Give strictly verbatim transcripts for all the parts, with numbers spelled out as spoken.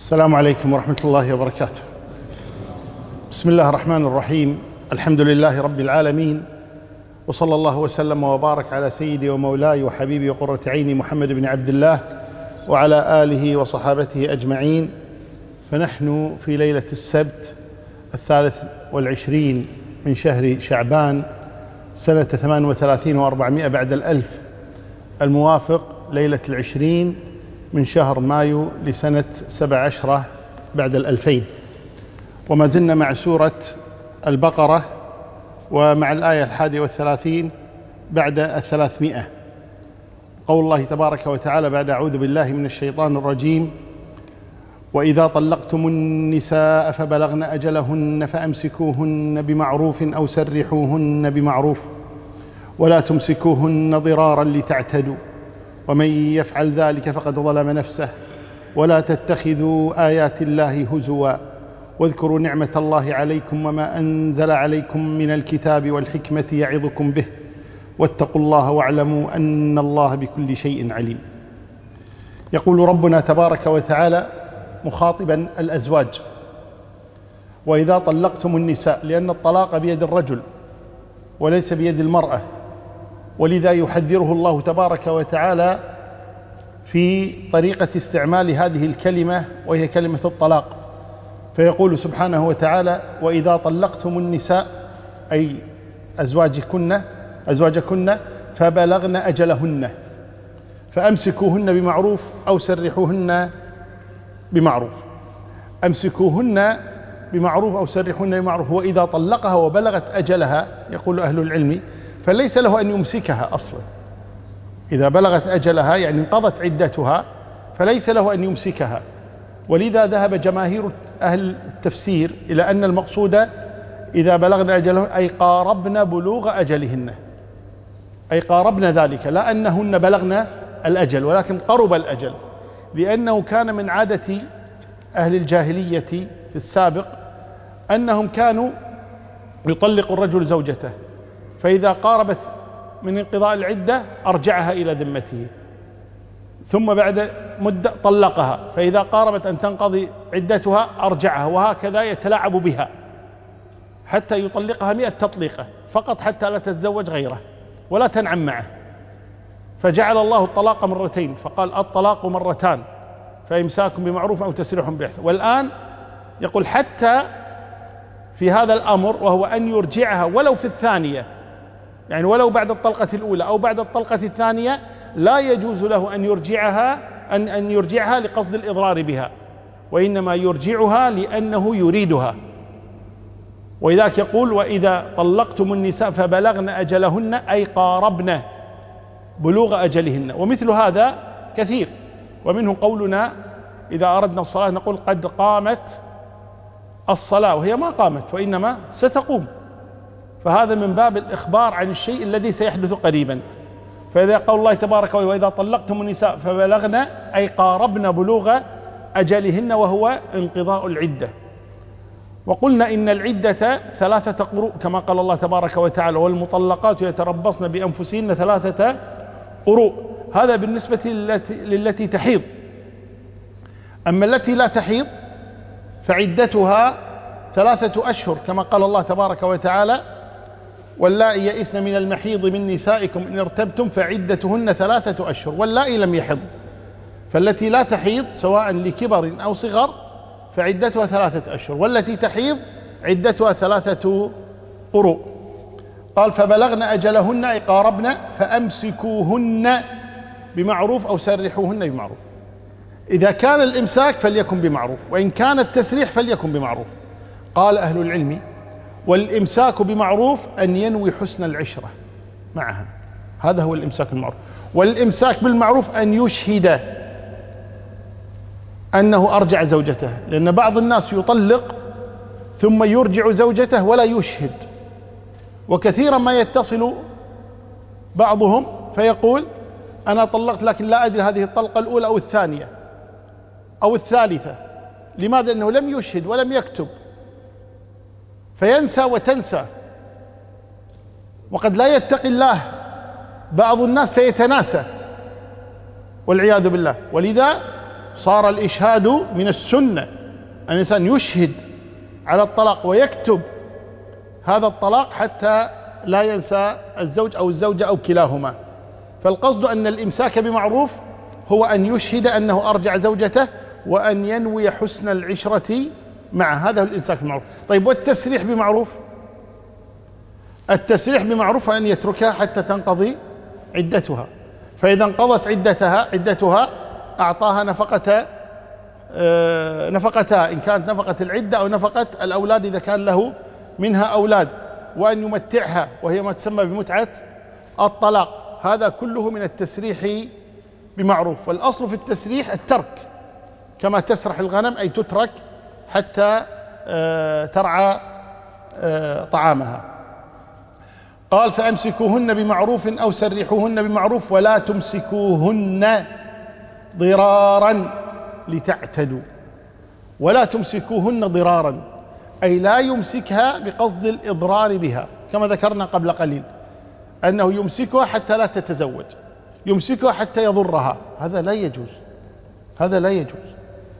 السلام عليكم ورحمة الله وبركاته. بسم الله الرحمن الرحيم. الحمد لله رب العالمين، وصلى الله وسلم وبارك على سيدي ومولاي وحبيبي وقرة عيني محمد بن عبد الله وعلى آله وصحابته أجمعين. فنحن في ليلة السبت الثالث والعشرين من شهر شعبان سنة ثمان وثلاثين وأربعمائة بعد الألف، الموافق ليلة العشرين من شهر مايو لسنة سبع عشرة بعد الألفين. وما زلنا مع سورة البقرة ومع الآية الحادية والثلاثين بعد الثلاثمائة. قول الله تبارك وتعالى بعد أعوذ بالله من الشيطان الرجيم: وإذا طلقتم النساء فبلغن أجلهن فأمسكوهن بمعروف أو سرحوهن بمعروف ولا تمسكوهن ضرارا لتعتدوا ومن يفعل ذلك فقد ظلم نفسه ولا تتخذوا آيات الله هزوا واذكروا نعمة الله عليكم وما أنزل عليكم من الكتاب والحكمة يعظكم به واتقوا الله واعلموا أن الله بكل شيء عليم. يقول ربنا تبارك وتعالى مخاطبا الأزواج: وإذا طلقتم النساء، لأن الطلاق بيد الرجل وليس بيد المرأة، ولذا يحذره الله تبارك وتعالى في طريقة استعمال هذه الكلمة وهي كلمة الطلاق، فيقول سبحانه وتعالى: وإذا طلقتم النساء أي أزواجكن أزواجكن فبلغن أجلهن فأمسكوهن بمعروف أو سرحوهن بمعروف. أمسكوهن بمعروف أو سرحوهن بمعروف. وإذا طلقها وبلغت أجلها، يقول أهل العلم، فليس له أن يمسكها أصلا. إذا بلغت أجلها يعني انقضت عدتها فليس له أن يمسكها. ولذا ذهب جماهير أهل التفسير إلى أن المقصود إذا بلغن أجلهن أي قاربن بلوغ أجلهن، أي قاربن ذلك، لا أنهن بلغن الأجل ولكن قرب الأجل، لأنه كان من عادة أهل الجاهلية في السابق أنهم كانوا يطلق الرجل زوجته، فإذا قاربت من انقضاء العدة أرجعها إلى ذمته، ثم بعد مدة طلقها، فإذا قاربت أن تنقضي عدتها أرجعها، وهكذا يتلاعب بها حتى يطلقها مئة تطليقة فقط حتى لا تتزوج غيره ولا تنعم معه. فجعل الله الطلاق مرتين، فقال الطلاق مرتان فإمساك بمعروف أو تسريح بإحسان. والآن يقول حتى في هذا الأمر، وهو أن يرجعها ولو في الثانية، يعني ولو بعد الطلقة الأولى أو بعد الطلقة الثانية، لا يجوز له أن يرجعها أن أن يرجعها لقصد الإضرار بها، وإنما يرجعها لأنه يريدها. ولذلك يقول: وإذا طلقتم النساء فبلغن أجلهن أي قاربن بلوغ أجلهن. ومثل هذا كثير، ومنه قولنا إذا أردنا الصلاة نقول قد قامت الصلاة، وهي ما قامت وإنما ستقوم، فهذا من باب الإخبار عن الشيء الذي سيحدث قريبا. فإذا قول الله تبارك وتعالى: وإذا طلقتم النساء فبلغن أي قاربن بلوغ أجلهن، وهو انقضاء العدة. وقلنا إن العدة ثلاثة قروء كما قال الله تبارك وتعالى: والمطلقات يتربصن بأنفسهن ثلاثة قروء. هذا بالنسبة للتي, للتي تحيض. أما التي لا تحيض فعدتها ثلاثة أشهر كما قال الله تبارك وتعالى: واللائي يئسن من المحيض من نسائكم إن ارتبتم فعدتهن ثلاثة أشهر. واللائي لم يحض، فالتي لا تحيض سواء لكبر أو صغر فعدتها ثلاثة أشهر، والتي تحيض عدتها ثلاثة قروء. قال: فبلغن أجلهن أي قاربن فأمسكوهن بمعروف أو سرحوهن بمعروف. إذا كان الإمساك فليكن بمعروف، وإن كان التسريح فليكن بمعروف. قال أهل العلم: والإمساك بمعروف أن ينوي حسن العشرة معها، هذا هو الإمساك بالمعروف. والإمساك بالمعروف أن يشهد أنه أرجع زوجته، لأن بعض الناس يطلق ثم يرجع زوجته ولا يشهد. وكثيرا ما يتصل بعضهم فيقول: أنا طلقت لكن لا أدري هذه الطلقة الأولى أو الثانية أو الثالثة. لماذا؟ أنه لم يشهد ولم يكتب، فينسى وتنسى. وقد لا يتقي الله بعض الناس فيتناسى والعياذ بالله. ولذا صار الإشهاد من السنة، أن الإنسان يشهد على الطلاق ويكتب هذا الطلاق حتى لا ينسى الزوج أو الزوجة أو كلاهما. فالقصد أن الإمساك بمعروف هو أن يشهد أنه أرجع زوجته وأن ينوي حسن العشرة مع هذا الإمساك بمعروف. طيب والتسريح بمعروف؟ التسريح بمعروف أن يتركها حتى تنقضي عدتها، فإذا انقضت عدتها عدتها أعطاها نفقة نفقتها إن كانت نفقة العدة أو نفقة الأولاد إذا كان له منها أولاد، وأن يمتعها وهي ما تسمى بمتعة الطلاق. هذا كله من التسريح بمعروف. والأصل في التسريح الترك، كما تسرح الغنم أي تترك حتى ترعى طعامها. قال فأمسكوهن بمعروف أو سرحوهن بمعروف ولا تمسكوهن ضرارا لتعتدوا. ولا تمسكوهن ضرارا أي لا يمسكها بقصد الإضرار بها، كما ذكرنا قبل قليل أنه يمسكها حتى لا تتزوج، يمسكها حتى يضرها، هذا لا يجوز، هذا لا يجوز.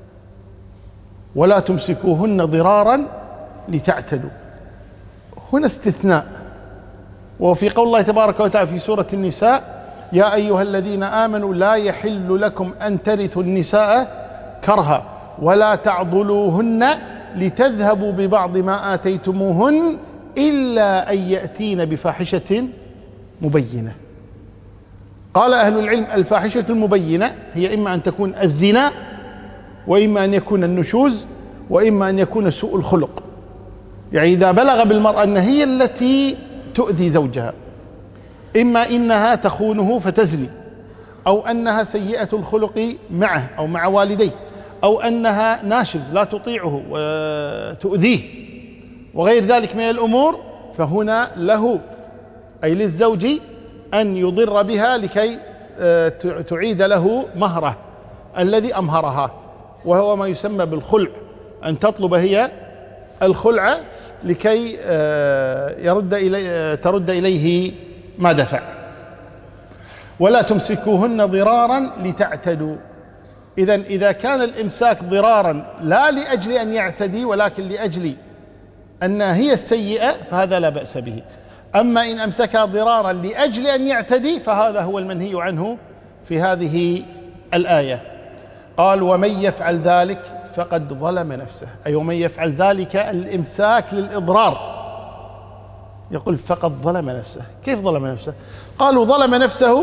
ولا تمسكوهن ضرارا لتعتدوا، هنا استثناء. وفي قول الله تبارك وتعالى في سورة النساء يا أيها الذين آمنوا لا يحل لكم أن ترثوا النساء كرها ولا تعضلوهن لتذهبوا ببعض ما آتيتموهن إلا أن يأتين بفاحشة مبينة. قال أهل العلم الفاحشة المبينة هي إما أن تكون الزنا، وإما أن يكون النشوز، وإما أن يكون سوء الخلق. يعني إذا بلغ بالمرأة أن هي التي تؤذي زوجها، إما إنها تخونه فتزني، أو أنها سيئة الخلق معه أو مع والديه، أو أنها ناشز لا تطيعه وتؤذيه وغير ذلك من الأمور، فهنا له أي للزوج أن يضر بها لكي تعيد له مهره الذي أمهرها، وهو ما يسمى بالخلع، أن تطلب هي الخلع لكي يرد إلي ترد إليه ما دفع. ولا تمسكوهن ضرارا لتعتدوا. إذن إذا كان الإمساك ضرارا لا لأجل أن يعتدي ولكن لأجل أن هي السيئة فهذا لا بأس به. أما إن أمسكها ضرارا لأجل أن يعتدي فهذا هو المنهي عنه في هذه الآية. قال ومن يفعل ذلك فقد ظلم نفسه، أي ومن يفعل ذلك الإمساك للإضرار، يقول فقد ظلم نفسه. كيف ظلم نفسه؟ قالوا ظلم نفسه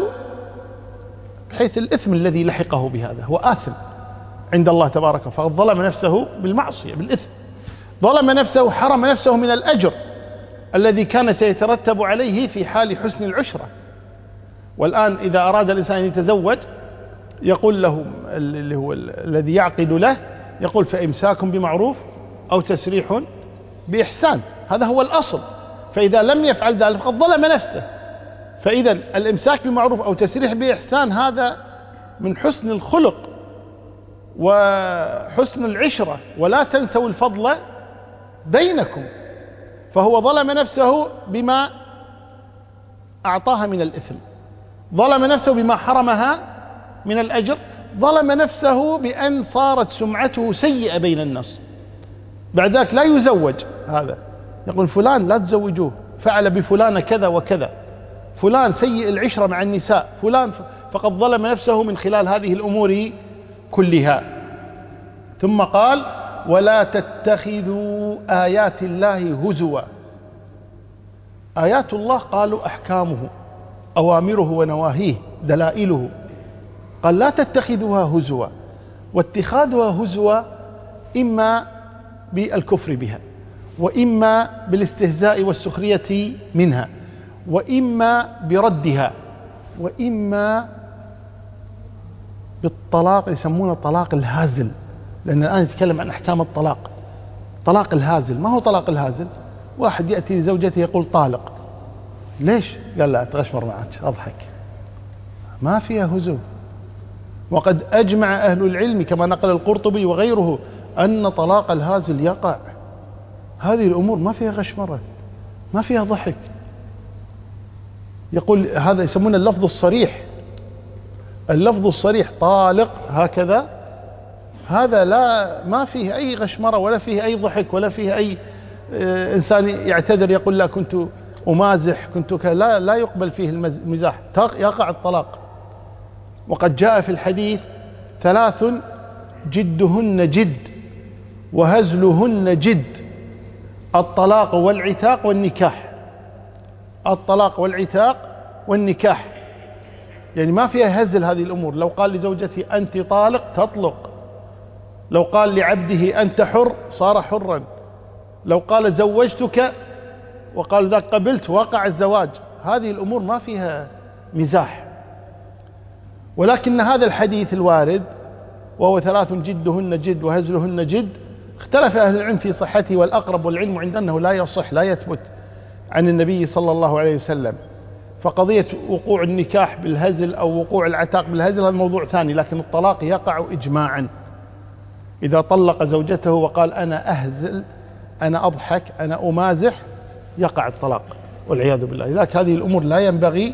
بحيث الإثم الذي لحقه بهذا، هو آثم عند الله تبارك، فقد ظلم نفسه بالمعصية بالإثم. ظلم نفسه، حرم نفسه من الأجر الذي كان سيترتب عليه في حال حسن العشرة. والآن إذا أراد الإنسان أن يتزوج يقول له اللي هو الذي يعقد له، يقول فإمساك بمعروف أو تسريح بإحسان، هذا هو الأصل. فإذا لم يفعل ذلك فقد ظلم نفسه. فإذا الإمساك بمعروف أو تسريح بإحسان هذا من حسن الخلق وحسن العشرة، ولا تنسوا الفضل بينكم. فهو ظلم نفسه بما أعطاها من الإثم، ظلم نفسه بما حرمها من الأجر، ظلم نفسه بأن صارت سمعته سيئة بين الناس. بعد ذلك لا يزوج، هذا يقول فلان لا تزوجوه، فعل بفلان كذا وكذا، فلان سيء العشرة مع النساء، فلان، فقد ظلم نفسه من خلال هذه الأمور كلها. ثم قال ولا تتخذوا آيات الله هزوا. آيات الله قالوا أحكامه، أوامره ونواهيه، دلائله. قال لا تتخذوها هزوا. واتخاذها هزوا إما بالكفر بها، وإما بالاستهزاء والسخرية منها، وإما بردها، وإما بالطلاق يسمونه طلاق الهازل، لأن الآن يتكلم عن أحكام الطلاق. طلاق الهازل، ما هو طلاق الهازل؟ واحد يأتي لزوجته يقول طالق، ليش؟ قال لا أتغشمر معك أضحك، ما فيها هزو. وقد أجمع أهل العلم كما نقل القرطبي وغيره أن طلاق الهازل يقع. هذه الأمور ما فيها غشمرة، ما فيها ضحك. يقول هذا يسمونه اللفظ الصريح. اللفظ الصريح طالق هكذا هذا لا ما فيه أي غشمرة ولا فيه أي ضحك ولا فيه أي إنسان يعتذر يقول لا كنت أمازح كنت ك... لا لا يقبل فيه المزاح، يقع الطلاق. وقد جاء في الحديث ثلاث جدهن جد وهزلهن جد: الطلاق والعتاق والنكاح. الطلاق والعتاق والنكاح يعني ما فيها هزل هذه الأمور. لو قال لزوجته أنت طالق تطلق، لو قال لعبده أنت حر صار حرا، لو قال زوجتك وقال ذاك قبلت وقع الزواج. هذه الأمور ما فيها مزاح. ولكن هذا الحديث الوارد وهو ثلاث جدهن جد وهزلهن جد اختلف أهل العلم في صحته، والأقرب والعلم عند أنه لا يصح لا يثبت عن النبي صلى الله عليه وسلم. فقضية وقوع النكاح بالهزل أو وقوع العتاق بالهزل هذا موضوع ثاني، لكن الطلاق يقع إجماعا. إذا طلق زوجته وقال أنا أهزل أنا أضحك أنا أمازح يقع الطلاق والعياذ بالله. لذلك هذه الأمور لا ينبغي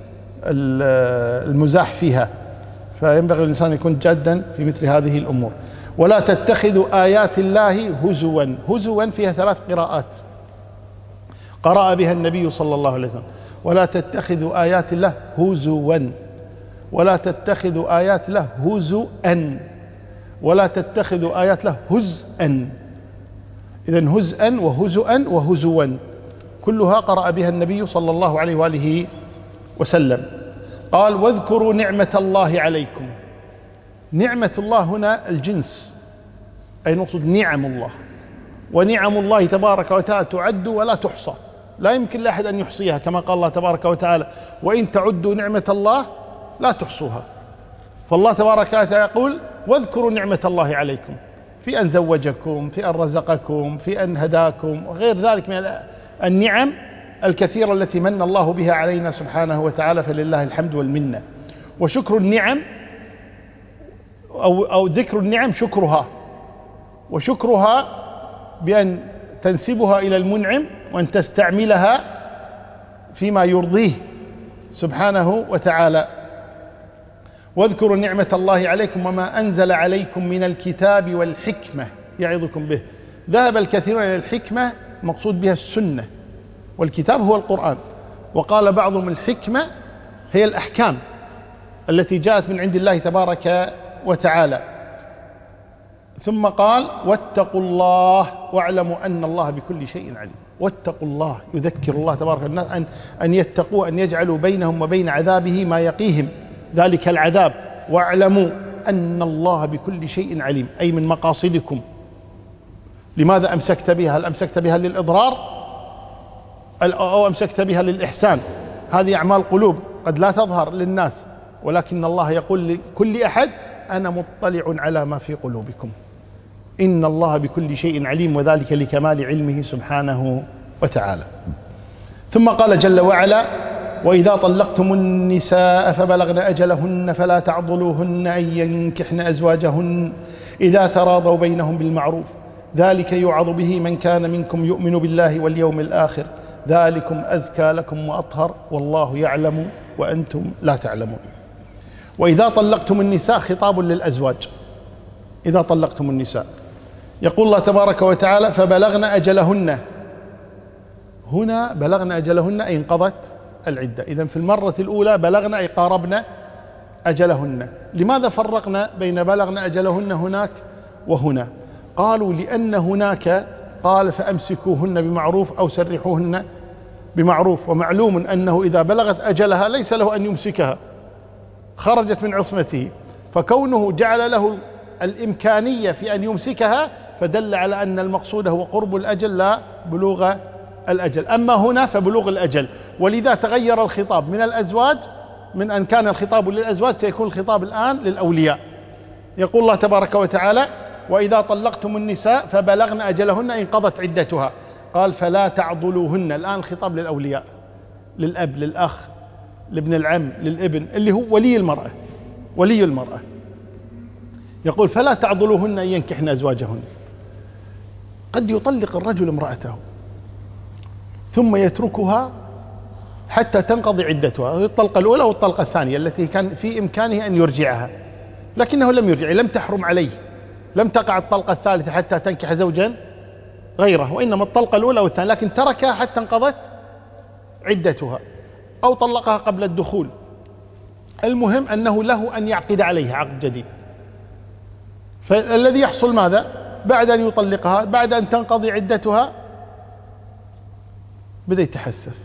المزاح فيها، فينبغي الإنسان يكون جادا في مثل هذه الأمور. ولا تتخذوا آيات الله هزوا. هزوا فيها ثلاث قراءات قرأ بها النبي صلى الله عليه وسلم: ولا تتخذوا آيات الله هزوا، ولا تتخذوا آيات الله هزوا، ولا تتخذوا آيات الله هزءا. إذن هزءا وهزؤا وهزوا كلها قرأ بها النبي صلى الله عليه وآله وسلم. قال: واذكروا نعمة الله عليكم. نعمة الله هنا الجنس، أي نقصد نعم الله، ونعم الله تبارك وتعالى تعد ولا تحصى، لا يمكن لأحد أن يحصيها، كما قال الله تبارك وتعالى: وإن تعدوا نعمة الله لا تحصوها. فالله تبارك وتعالى يقول: واذكروا نعمة الله عليكم في أن زوجكم، في أن رزقكم، في أن هداكم، وغير ذلك من النعم الكثيرة التي من الله بها علينا سبحانه وتعالى، فلله الحمد والمنة. وشكر النعم أو, أو ذكر النعم شكرها، وشكرها بأن تنسبها إلى المنعم وأن تستعملها فيما يرضيه سبحانه وتعالى. واذكروا نعمة الله عليكم وما أنزل عليكم من الكتاب والحكمة يعظكم به. ذهب الكثيرون إلى الحكمة مقصود بها السنة، والكتاب هو القرآن. وقال بعضهم الحكمة هي الأحكام التي جاءت من عند الله تبارك وتعالى. ثم قال: واتقوا الله واعلموا أن الله بكل شيء عليم. واتقوا الله، يذكر الله تبارك وتعالى أن, أن يتقوا، أن يجعلوا بينهم وبين عذابه ما يقيهم ذلك العذاب. واعلموا أن الله بكل شيء عليم، أي من مقاصدكم. لماذا أمسكت بها؟ هل أمسكت بها للإضرار أو أمسكت بها للإحسان؟ هذه أعمال قلوب قد لا تظهر للناس، ولكن الله يقول لكل أحد: أنا مطلع على ما في قلوبكم، إن الله بكل شيء عليم، وذلك لكمال علمه سبحانه وتعالى. ثم قال جل وعلا: وإذا طلقتم النساء فبلغن أجلهن فلا تعضلوهن أن ينكحن أزواجهن إذا تراضوا بينهم بالمعروف، ذلك يوعظ به من كان منكم يؤمن بالله واليوم الآخر، ذلكم أزكى لكم وأطهر، والله يعلم وأنتم لا تعلمون. وإذا طلقتم النساء خطاب للأزواج. إذا طلقتم النساء يقول الله تبارك وتعالى: فبلغن أجلهن. هنا بلغن أجلهن أي انقضت العدة. إذن في المرة الأولى بلغن أي قاربن أجلهن. لماذا فرقنا بين بلغن أجلهن هناك وهنا؟ قالوا لأن هناك قال: فأمسكوهن بمعروف أو سرحوهن بمعروف، ومعلوم أنه إذا بلغت أجلها ليس له أن يمسكها، خرجت من عصمته، فكونه جعل له الإمكانية في أن يمسكها فدل على أن المقصود هو قرب الأجل لا بلوغ الأجل. أما هنا فبلوغ الأجل، ولذا تغير الخطاب من الأزواج، من أن كان الخطاب للأزواج سيكون الخطاب الآن للأولياء. يقول الله تبارك وتعالى: وإذا طلقتم النساء فبلغن أجلهن انقضت عدتها، قال: فلا تعضلوهن. الآن الخطاب للأولياء، للأب، للأخ، لابن العم، للابن، اللي هو ولي المرأة، ولي المرأة. يقول: فلا تعضلوهن أن ينكحن أزواجهن. قد يطلق الرجل امرأته ثم يتركها حتى تنقضي عدتها، الطلقة الأولى والطلقة الثانية التي كان في إمكانه أن يرجعها، لكنه لم يرجع، لم تحرم عليه لم تقع الطلقة الثالثة حتى تنكح زوجا غيره، وإنما الطلقة الأولى والثانية، لكن تركها حتى انقضت عدتها أو طلقها قبل الدخول. المهم أنه له أن يعقد عليها عقد جديد. فالذي يحصل ماذا؟ بعد أن يطلقها، بعد أن تنقضي عدتها، بدأ يتحسف،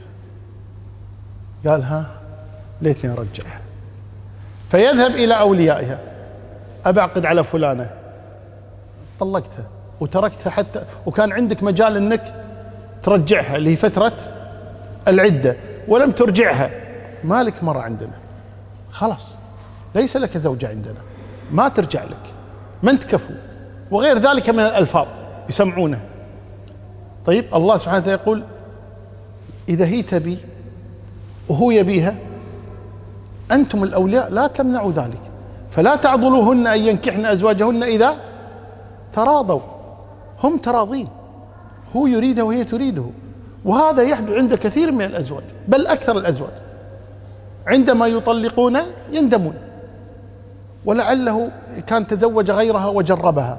قال ها ليتني أرجعها، فيذهب إلى أوليائها، أبعقد على فلانة، طلقتها وتركتها حتى وكان عندك مجال أنك ترجعها اللي هي فترة العدة ولم ترجعها، مالك مرة عندنا، خلاص ليس لك زوجة عندنا، ما ترجع لك، من تكفو، وغير ذلك من الألفاظ يسمعونه. طيب الله سبحانه وتعالى يقول إذا هي تبي وهو يبيها أنتم الأولياء لا تمنعوا ذلك، فلا تعضلوهن أن ينكحن أزواجهن إذا تراضوا. هم تراضين، هو يريده وهي تريده، وهذا يحدث عند كثير من الأزواج، بل أكثر الأزواج عندما يطلقون يندمون، ولعله كان تزوج غيرها وجربها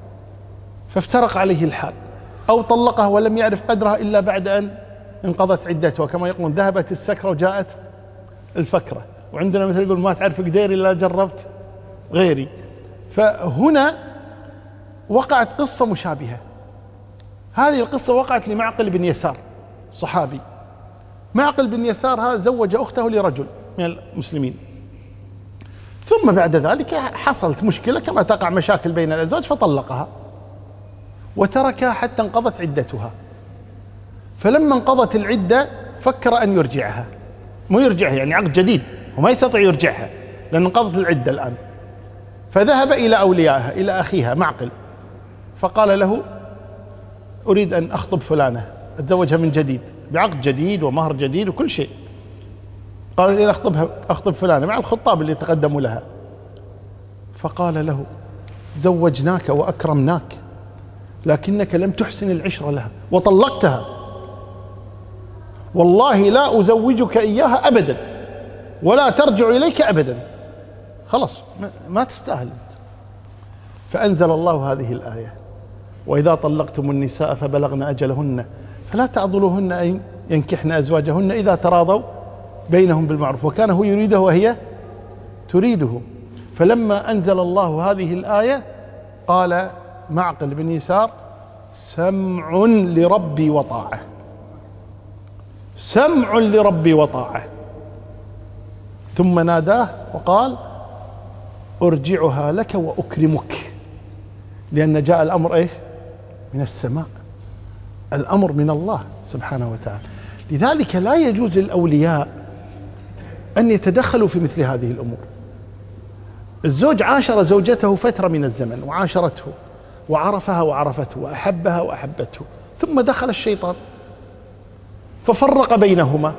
فافترق عليه الحال، أو طلقها ولم يعرف قدرها إلا بعد أن انقضت عدتها، كما يقولون ذهبت السكرة وجاءت الفكرة، وعندنا مثل يقول ما تعرف قديري إلا جربت غيري. فهنا وقعت قصة مشابهة. هذه القصة وقعت لمعقل بن يسار صحابي. معقل بن يسار هذا زوج أخته لرجل من المسلمين، ثم بعد ذلك حصلت مشكلة كما تقع مشاكل بين الأزواج فطلقها وتركها حتى انقضت عدتها. فلما انقضت العدة فكر أن يرجعها، مو يرجعها يعني عقد جديد، وما يستطيع يرجعها لأن انقضت العدة الآن. فذهب إلى أوليائها إلى أخيها معقل فقال له أريد أن أخطب فلانة أتزوجها من جديد بعقد جديد ومهر جديد وكل شيء. قال إذا أخطبها أخطب فلانة مع الخطاب اللي تقدموا لها. فقال له زوجناك وأكرمناك لكنك لم تحسن العشرة لها وطلقتها، والله لا أزوجك إياها أبدا ولا ترجع إليك أبدا، خلاص ما تستاهل أنت. فأنزل الله هذه الآية وإذا طلقتم النساء فبلغن أجلهن فلا تعضلوهن أن ينكحن أزواجهن إذا تراضوا بينهم بالمعروف وكان هو يريده وهي تريده. فلما أنزل الله هذه الآية قال معقل بن يسار سمع لربي وطاعة، سمع لربي وطاعة. ثم ناداه وقال أرجعها لك وأكرمك، لأن جاء الأمر إيش؟ من السماء، الأمر من الله سبحانه وتعالى. لذلك لا يجوز للأولياء أن يتدخلوا في مثل هذه الأمور. الزوج عاشر زوجته فترة من الزمن وعاشرته وعرفها وعرفته وأحبها وأحبته، ثم دخل الشيطان ففرق بينهما،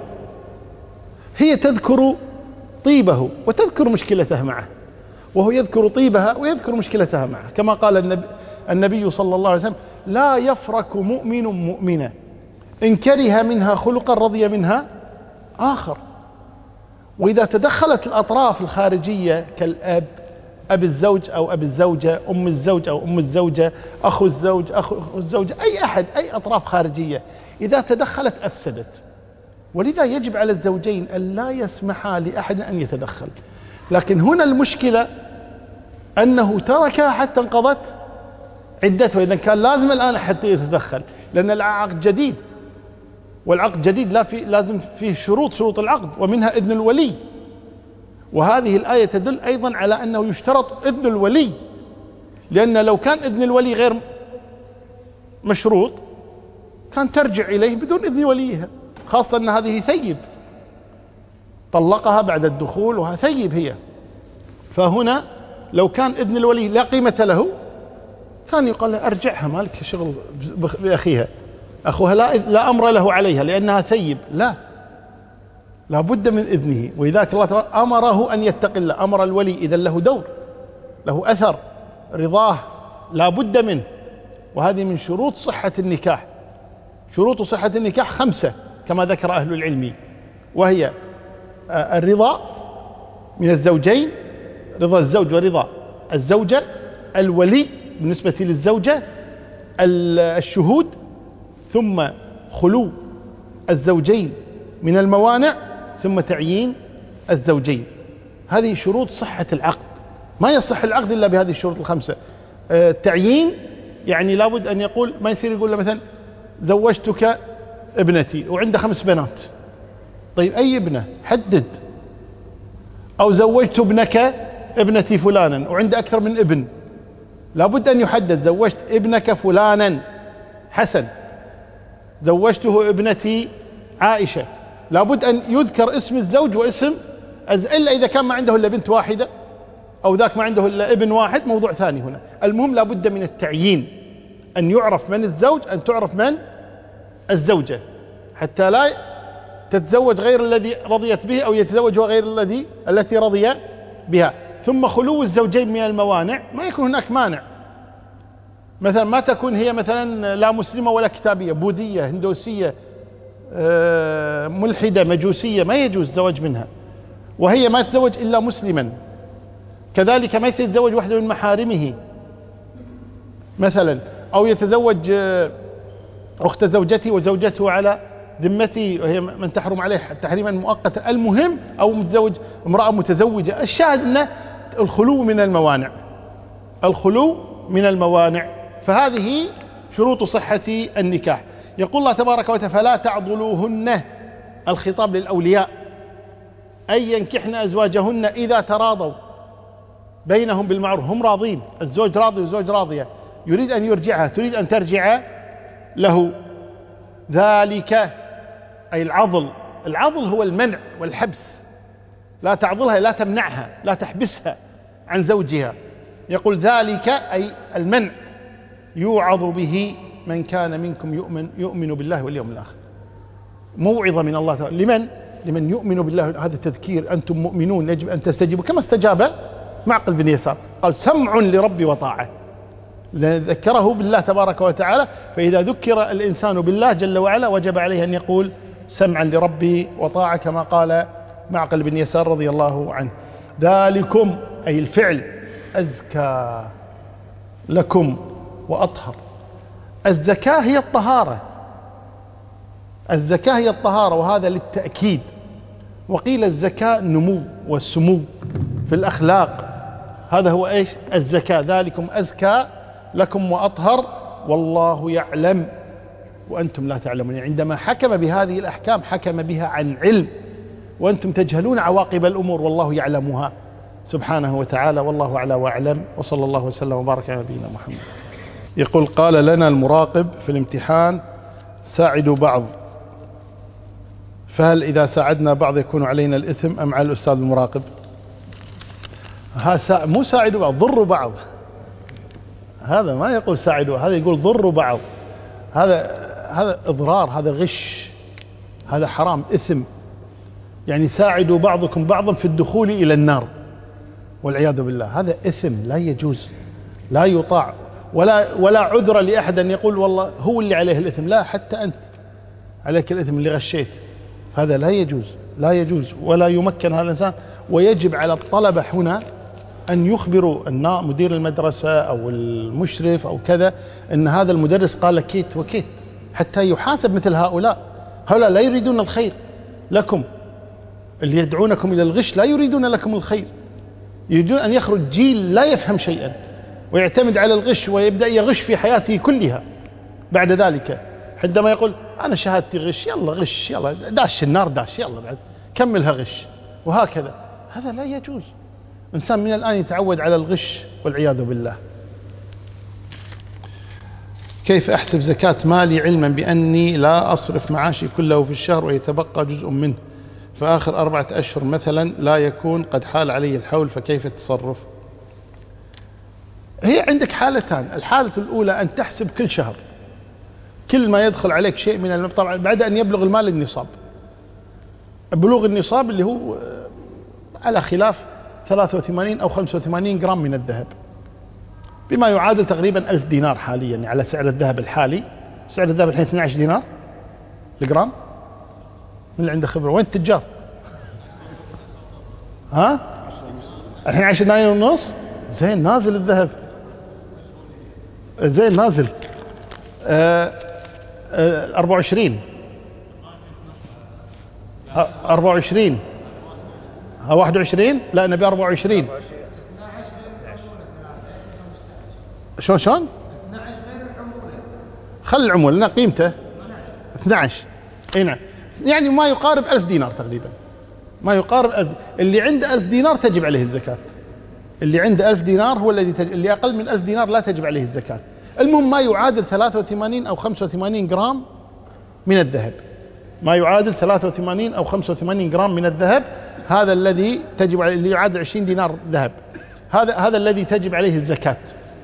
هي تذكر طيبه وتذكر مشكلتها معه، وهو يذكر طيبها ويذكر مشكلتها معه، كما قال النبي, النبي صلى الله عليه وسلم لا يفرك مؤمن مؤمنة إن كره منها خلقا رضي منها آخر. وإذا تدخلت الأطراف الخارجية كالأب، أب الزوج أو أب الزوجة، أم الزوج أو أم الزوجة، أخو الزوج أخو الزوجة، أي أحد، أي أطراف خارجية إذا تدخلت أفسدت. ولذا يجب على الزوجين أن لا يسمحا لأحد أن يتدخل. لكن هنا المشكلة أنه تركها حتى انقضت عدته، إذا كان لازم الآن حتى يتدخل، لأن العقد جديد، والعقد جديد لا في لازم فيه شروط شروط العقد ومنها إذن الولي. وهذه الآية تدل أيضا على أنه يشترط إذن الولي، لأن لو كان إذن الولي غير مشروط كان ترجع إليه بدون إذن وليها، خاصة أن هذه ثيب طلقها بعد الدخول وها ثيب هي. فهنا لو كان إذن الولي لا قيمة له كان يقال له أرجعها، مالك شغل بأخيها، أخوها لا, لا أمر له عليها لأنها ثيب، لا لا بد من إذنه. ولذلك الله تعالى أمره أن يتقي الله، أمر الولي إذا له دور له أثر، رضاه لا بد منه. وهذه من شروط صحة النكاح. شروط صحة النكاح خمسة كما ذكر أهل العلم، وهي الرضا من الزوجين، رضا الزوج ورضا الزوجة، الولي بالنسبة للزوجة الشهود، ثم خلو الزوجين من الموانع، ثم تعيين الزوجين. هذه شروط صحة العقد. ما يصح العقد إلا بهذه الشروط الخمسة. التعيين يعني لابد أن يقول، ما يصير يقول له مثلا زوجتك ابنتي وعنده خمس بنات. طيب أي ابنة؟ حدد. أو زوجت ابنك ابنتي فلانا وعنده أكثر من ابن، لابد أن يحدد. زوجت ابنك فلانا حسن، زوجته ابنتي عائشة، لابد أن يذكر اسم الزوج واسم، إلا إذا كان ما عنده إلا بنت واحدة أو ذاك ما عنده إلا ابن واحد، موضوع ثاني هنا. المهم لابد من التعيين، أن يعرف من الزوج، أن تعرف من الزوجة، حتى لا تتزوج غير الذي رضيت به أو يتزوج غير الذي التي رضي بها. ثم خلو الزوجين من الموانع، ما يكون هناك مانع. مثلا ما تكون هي مثلا لا مسلمة ولا كتابية، بوذية، هندوسية، ملحدة، مجوسية، ما يجوز الزواج منها. وهي ما تتزوج إلا مسلما. كذلك ما يتزوج واحدة من محارمه مثلا، أو يتزوج أخت زوجتي وزوجته على ذمتي وهي من تحرم عليه تحريما مؤقتا. المهم أو متزوج امرأة متزوجة. الشاهد أن الخلو من الموانع، الخلو من الموانع. فهذه شروط صحة النكاح. يقول الله تبارك وتعالى: فلا تعضلوهن، الخطاب للأولياء، أي ينكحن أزواجهن إذا تراضوا بينهم بالمعروف، هم راضين، الزوج راضي والزوج راضية، يريد أن يرجعها، تريد أن ترجع له. ذلك أي العضل، العضل هو المنع والحبس. لا تعضلها، لا تمنعها، لا تحبسها عن زوجها. يقول ذلك أي المنع، يوعظ به من كان منكم يؤمن يؤمن بالله واليوم الآخر. موعظة من الله تعالى لمن؟ لمن يؤمن بالله. هذا التذكير، أنتم مؤمنون يجب أن تستجيبوا، كما استجاب معقل بن يسار، قال سمع لربي وطاعة، ذكره بالله تبارك وتعالى. فإذا ذكر الإنسان بالله جل وعلا وجب عليه أن يقول سمعا لربي وطاعة، كما قال معقل بن يسار رضي الله عنه. ذلكم أي الفعل أزكى لكم وأطهر. الزكاة هي الطهارة، الزكاة هي الطهارة، وهذا للتأكيد. وقيل الزكاة النمو والسمو في الأخلاق، هذا هو إيش؟ الزكاة. ذلكم أزكى لكم وأطهر والله يعلم وأنتم لا تعلمون. عندما حكم بهذه الأحكام حكم بها عن علم، وأنتم تجهلون عواقب الأمور والله يعلمها سبحانه وتعالى. والله أعلى وأعلم، وصلى الله وسلم وبارك على نبينا محمد. يقول: قال لنا المراقب في الامتحان: ساعدوا بعض، فهل إذا ساعدنا بعض يكون علينا الإثم أم على الأستاذ المراقب؟ ها مو ساعدوا بعض، ضروا بعض. هذا ما يقول ساعدوا، هذا يقول ضروا بعض. هذا هذا إضرار، هذا غش، هذا حرام، إثم. يعني ساعدوا بعضكم بعضا في الدخول إلى النار والعياذ بالله. هذا إثم لا يجوز، لا يطاع، ولا ولا عذر لأحد أن يقول والله هو اللي عليه الإثم. لا، حتى أنت عليك الإثم اللي غشيت. هذا لا يجوز، لا يجوز، ولا يمكن هذا الإنسان. ويجب على الطلبة هنا أن يخبروا مدير المدرسة أو المشرف أو كذا أن هذا المدرس قال كيت وكيت، حتى يحاسب مثل هؤلاء. هؤلاء لا يريدون الخير لكم، اللي يدعونكم إلى الغش لا يريدون لكم الخير، يريدون أن يخرج جيل لا يفهم شيئا ويعتمد على الغش ويبدأ يغش في حياته كلها. بعد ذلك عندما يقول أنا شهادتي غش، يلا غش، يلا داش النار داش، يلا بعد كملها غش، وهكذا. هذا لا يجوز. إنسان من الآن يتعود على الغش والعياذ بالله. كيف أحسب زكاة مالي علما بأني لا أصرف معاشي كله في الشهر ويتبقى جزء منه، فآخر أربعة أشهر مثلا لا يكون قد حال علي الحول، فكيف التصرف؟ هي عندك حالتان. الحالة الأولى أن تحسب كل شهر، كل ما يدخل عليك شيء من المال، طبعا بعد أن يبلغ المال النصاب. بلوغ النصاب اللي هو على خلاف ثلاثة وثمانين أو خمسة وثمانين جرام من الذهب، بما يعادل تقريبا ألف دينار حاليا، يعني على سعر الذهب الحالي. سعر الذهب الحين اثني عشر دينار الجرام. من اللي عنده خبرة؟ وين التجار؟ ها؟ الحين عشر دنانير ونص. زين، نازل الذهب. زين نازل. آه آه أربعة وعشرين أربعة وعشرين واحد وعشرين. لا نبي أربعة وعشرين. شلون شلون خل العمولة لنا قيمته اثني عشر. اي نعم، يعني ما يقارب ألف دينار تقريبا، ما يقارب ألف. اللي عنده ألف دينار تجب عليه الزكاة. اللي عنده ألف دينار هو الذي تجب. اللي أقل من ألف دينار لا تجب عليه الزكاة. المهم ما يعادل ثلاثة وثمانين أو خمسة وثمانين جرام من الذهب، ما يعادل ثلاثة وثمانين أو خمسة وثمانين جرام من الذهب، هذا الذي تجب عليه. اللي يعادل عشرين دينار ذهب، هذا هذا الذي تجب عليه الزكاة.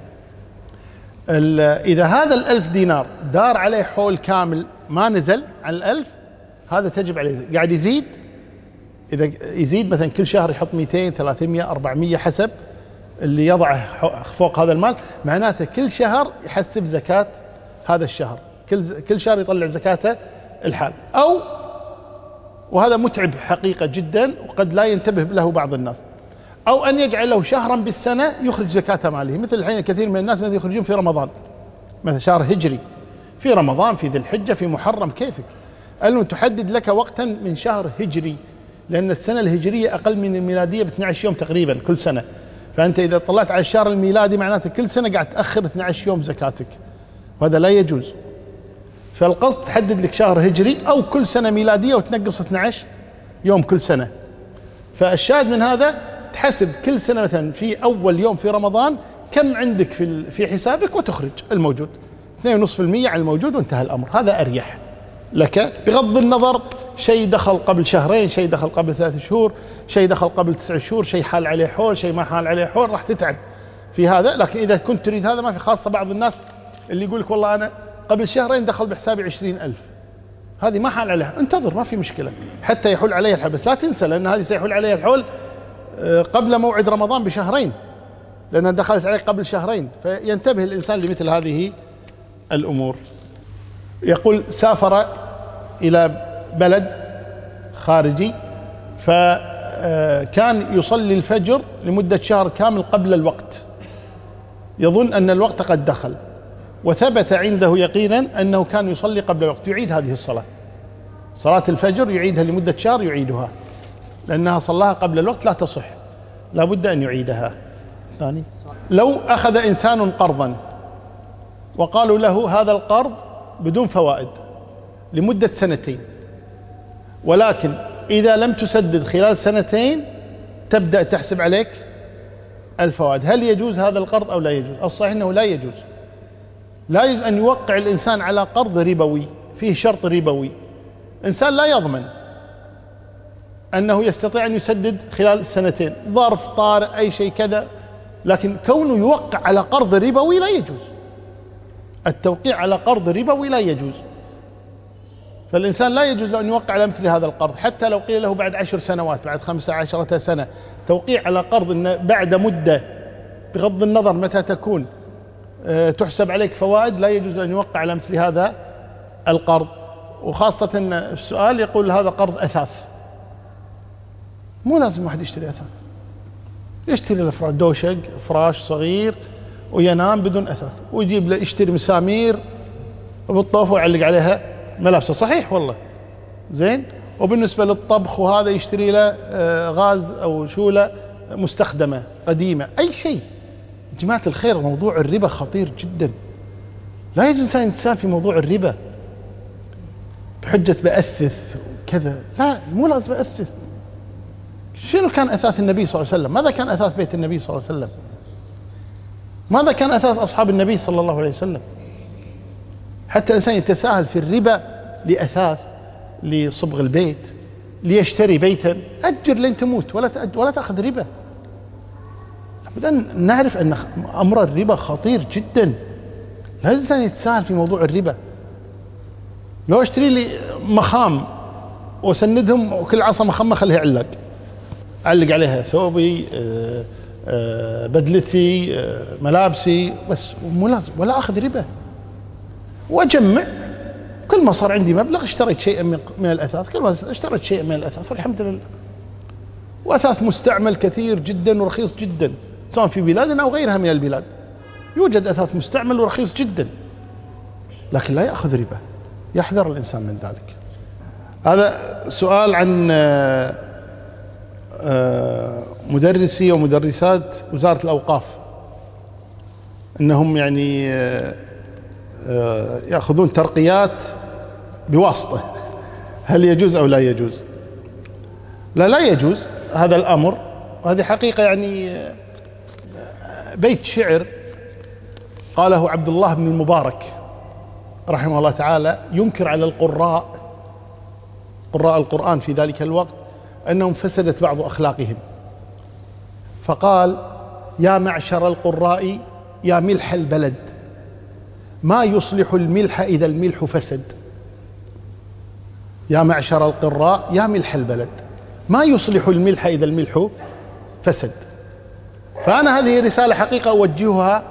إذا هذا الألف دينار دار عليه حول كامل ما نزل عن الألف، هذا تجب عليه. قاعد يزيد، إذا يزيد مثلا كل شهر يحط مئتين ثلاثمئة أربعمئة حسب اللي يضعه فوق هذا المال، معناته كل شهر يحسب زكاة هذا الشهر، كل كل شهر يطلع زكاته الحال. أو وهذا متعب حقيقة جدا وقد لا ينتبه له بعض الناس، أو أن يجعل له شهرا بالسنة يخرج زكاة ماله. مثل الحين كثير من الناس مثلا يخرجون في رمضان، مثلا شهر هجري، في رمضان، في ذي الحجة، في محرم، كيفك. أنه تحدد لك وقتا من شهر هجري، لأن السنة الهجرية أقل من الميلادية ب اثني عشر يوم تقريبا كل سنة. فأنت إذا طلعت على الشهر الميلادي معناته كل سنة قاعد تأخر اثني عشر يوم زكاتك، وهذا لا يجوز. فالقصد تحدد لك شهر هجري أو كل سنة ميلادية وتنقص اثني عشر يوم كل سنة. فالشاهد من هذا تحسب كل سنة مثلا في أول يوم في رمضان كم عندك في في حسابك وتخرج الموجود اثنين فاصلة خمسة بالمئة على الموجود وانتهى الأمر. هذا أريح لك، بغض النظر شيء دخل قبل شهرين، شيء دخل قبل ثلاث شهور، شيء دخل قبل تسع شهور، شيء حال عليه حول، شيء ما حال عليه حول، راح تتعب في هذا. لكن إذا كنت تريد هذا ما في. خاصة بعض الناس اللي يقول لك والله أنا قبل شهرين دخل بحسابي عشرين ألف، هذه ما حال عليها، انتظر ما في مشكلة حتى يحول عليها الحول. بس لا تنسى لأن هذه سيحول عليها الحول قبل موعد رمضان بشهرين، لأنها دخلت عليه قبل شهرين. فينتبه الإنسان لمثل هذه الأمور. يقول سافر إلى بلد خارجي فكان يصلي الفجر لمدة شهر كامل قبل الوقت، يظن أن الوقت قد دخل، وثبت عنده يقينا أنه كان يصلي قبل الوقت. يعيد هذه الصلاة، صلاة الفجر يعيدها لمدة شهر، يعيدها لأنها صلاها قبل الوقت لا تصح، لا بد أن يعيدها. ثاني، لو أخذ إنسان قرضا وقالوا له هذا القرض بدون فوائد لمدة سنتين، ولكن إذا لم تسدد خلال سنتين تبدأ تحسب عليك الفوائد، هل يجوز هذا القرض أو لا يجوز؟ الصحيح أنه لا يجوز. لا يجوز أن يوقع الإنسان على قرض ربوي فيه شرط ربوي. إنسان لا يضمن أنه يستطيع أن يسدد خلال سنتين، ظرف طارئ أي شيء كذا، لكن كونه يوقع على قرض ربوي لا يجوز. التوقيع على قرض ربوي لا يجوز. فالإنسان لا يجوز له أن يوقع على مثل هذا القرض، حتى لو قيل له بعد عشر سنوات، بعد خمسة عشرة سنة. توقيع على قرض إن بعد مدة بغض النظر متى تكون أه تحسب عليك فوائد، لا يجوز أن يوقع على مثل هذا القرض. وخاصة أن السؤال يقول هذا قرض أثاث، مو لازم واحد يشتري أثاث، يشتري الفراش دوشق فراش صغير وينام بدون أثاث، ويجيب له يشتري مسامير وبالطوف ويعلق عليها ملابسه. صحيح والله زين. وبالنسبة للطبخ وهذا يشتري له غاز أو شولة مستخدمة قديمة، أي شيء. جماعة الخير موضوع الربا خطير جدا، لا يجوز الإنسان يتساهل في موضوع الربا بحجة بأثث كذا، لا مو لازم أثث. شنو كان أثاث النبي صلى الله عليه وسلم؟ ماذا كان أثاث بيت النبي صلى الله عليه وسلم؟ ماذا كان أثاث أصحاب النبي صلى الله عليه وسلم؟ حتى الإنسان يتساهل في الربا لأثاث، لصبغ البيت، ليشتري بيتا، أجر لين تموت ولا ولا تأخذ ربا. لابد أن نعرف أن أمر الربا خطير جدا، لا الإنسان يتساهل في موضوع الربا. لو اشتري لي مخام وسندهم وكل عصا مخمة خليها علق، علق عليها ثوبي، أه أه بدلتي، أه ملابسي، بس مو لازم ولا أخذ ربا. وأجمع كل ما صار عندي مبلغ اشتريت شيئا من الأثاث، كل ما اشتريت شيئا من الأثاث والحمد لله. وأثاث مستعمل كثير جدا ورخيص جدا، سواء في بلادنا أو غيرها من البلاد. يوجد أثاث مستعمل ورخيص جدا، لكن لا يأخذ ربا، يحذر الإنسان من ذلك. هذا سؤال عن مدرسي ومدرسات وزارة الأوقاف، أنهم يعني يأخذون ترقيات بواسطة، هل يجوز أو لا يجوز؟ لا لا يجوز هذا الأمر. وهذه حقيقة يعني بيت شعر قاله عبد الله بن المبارك رحمه الله تعالى ينكر على القراء قراء القرآن في ذلك الوقت أنهم فسدت بعض أخلاقهم، فقال: يا معشر القراء يا ملح البلد، ما يصلح الملح إذا الملح فسد. يا معشر القراء يا ملح البلد، ما يصلح الملح إذا الملح فسد. فأنا هذه رسالة حقيقة أوجهها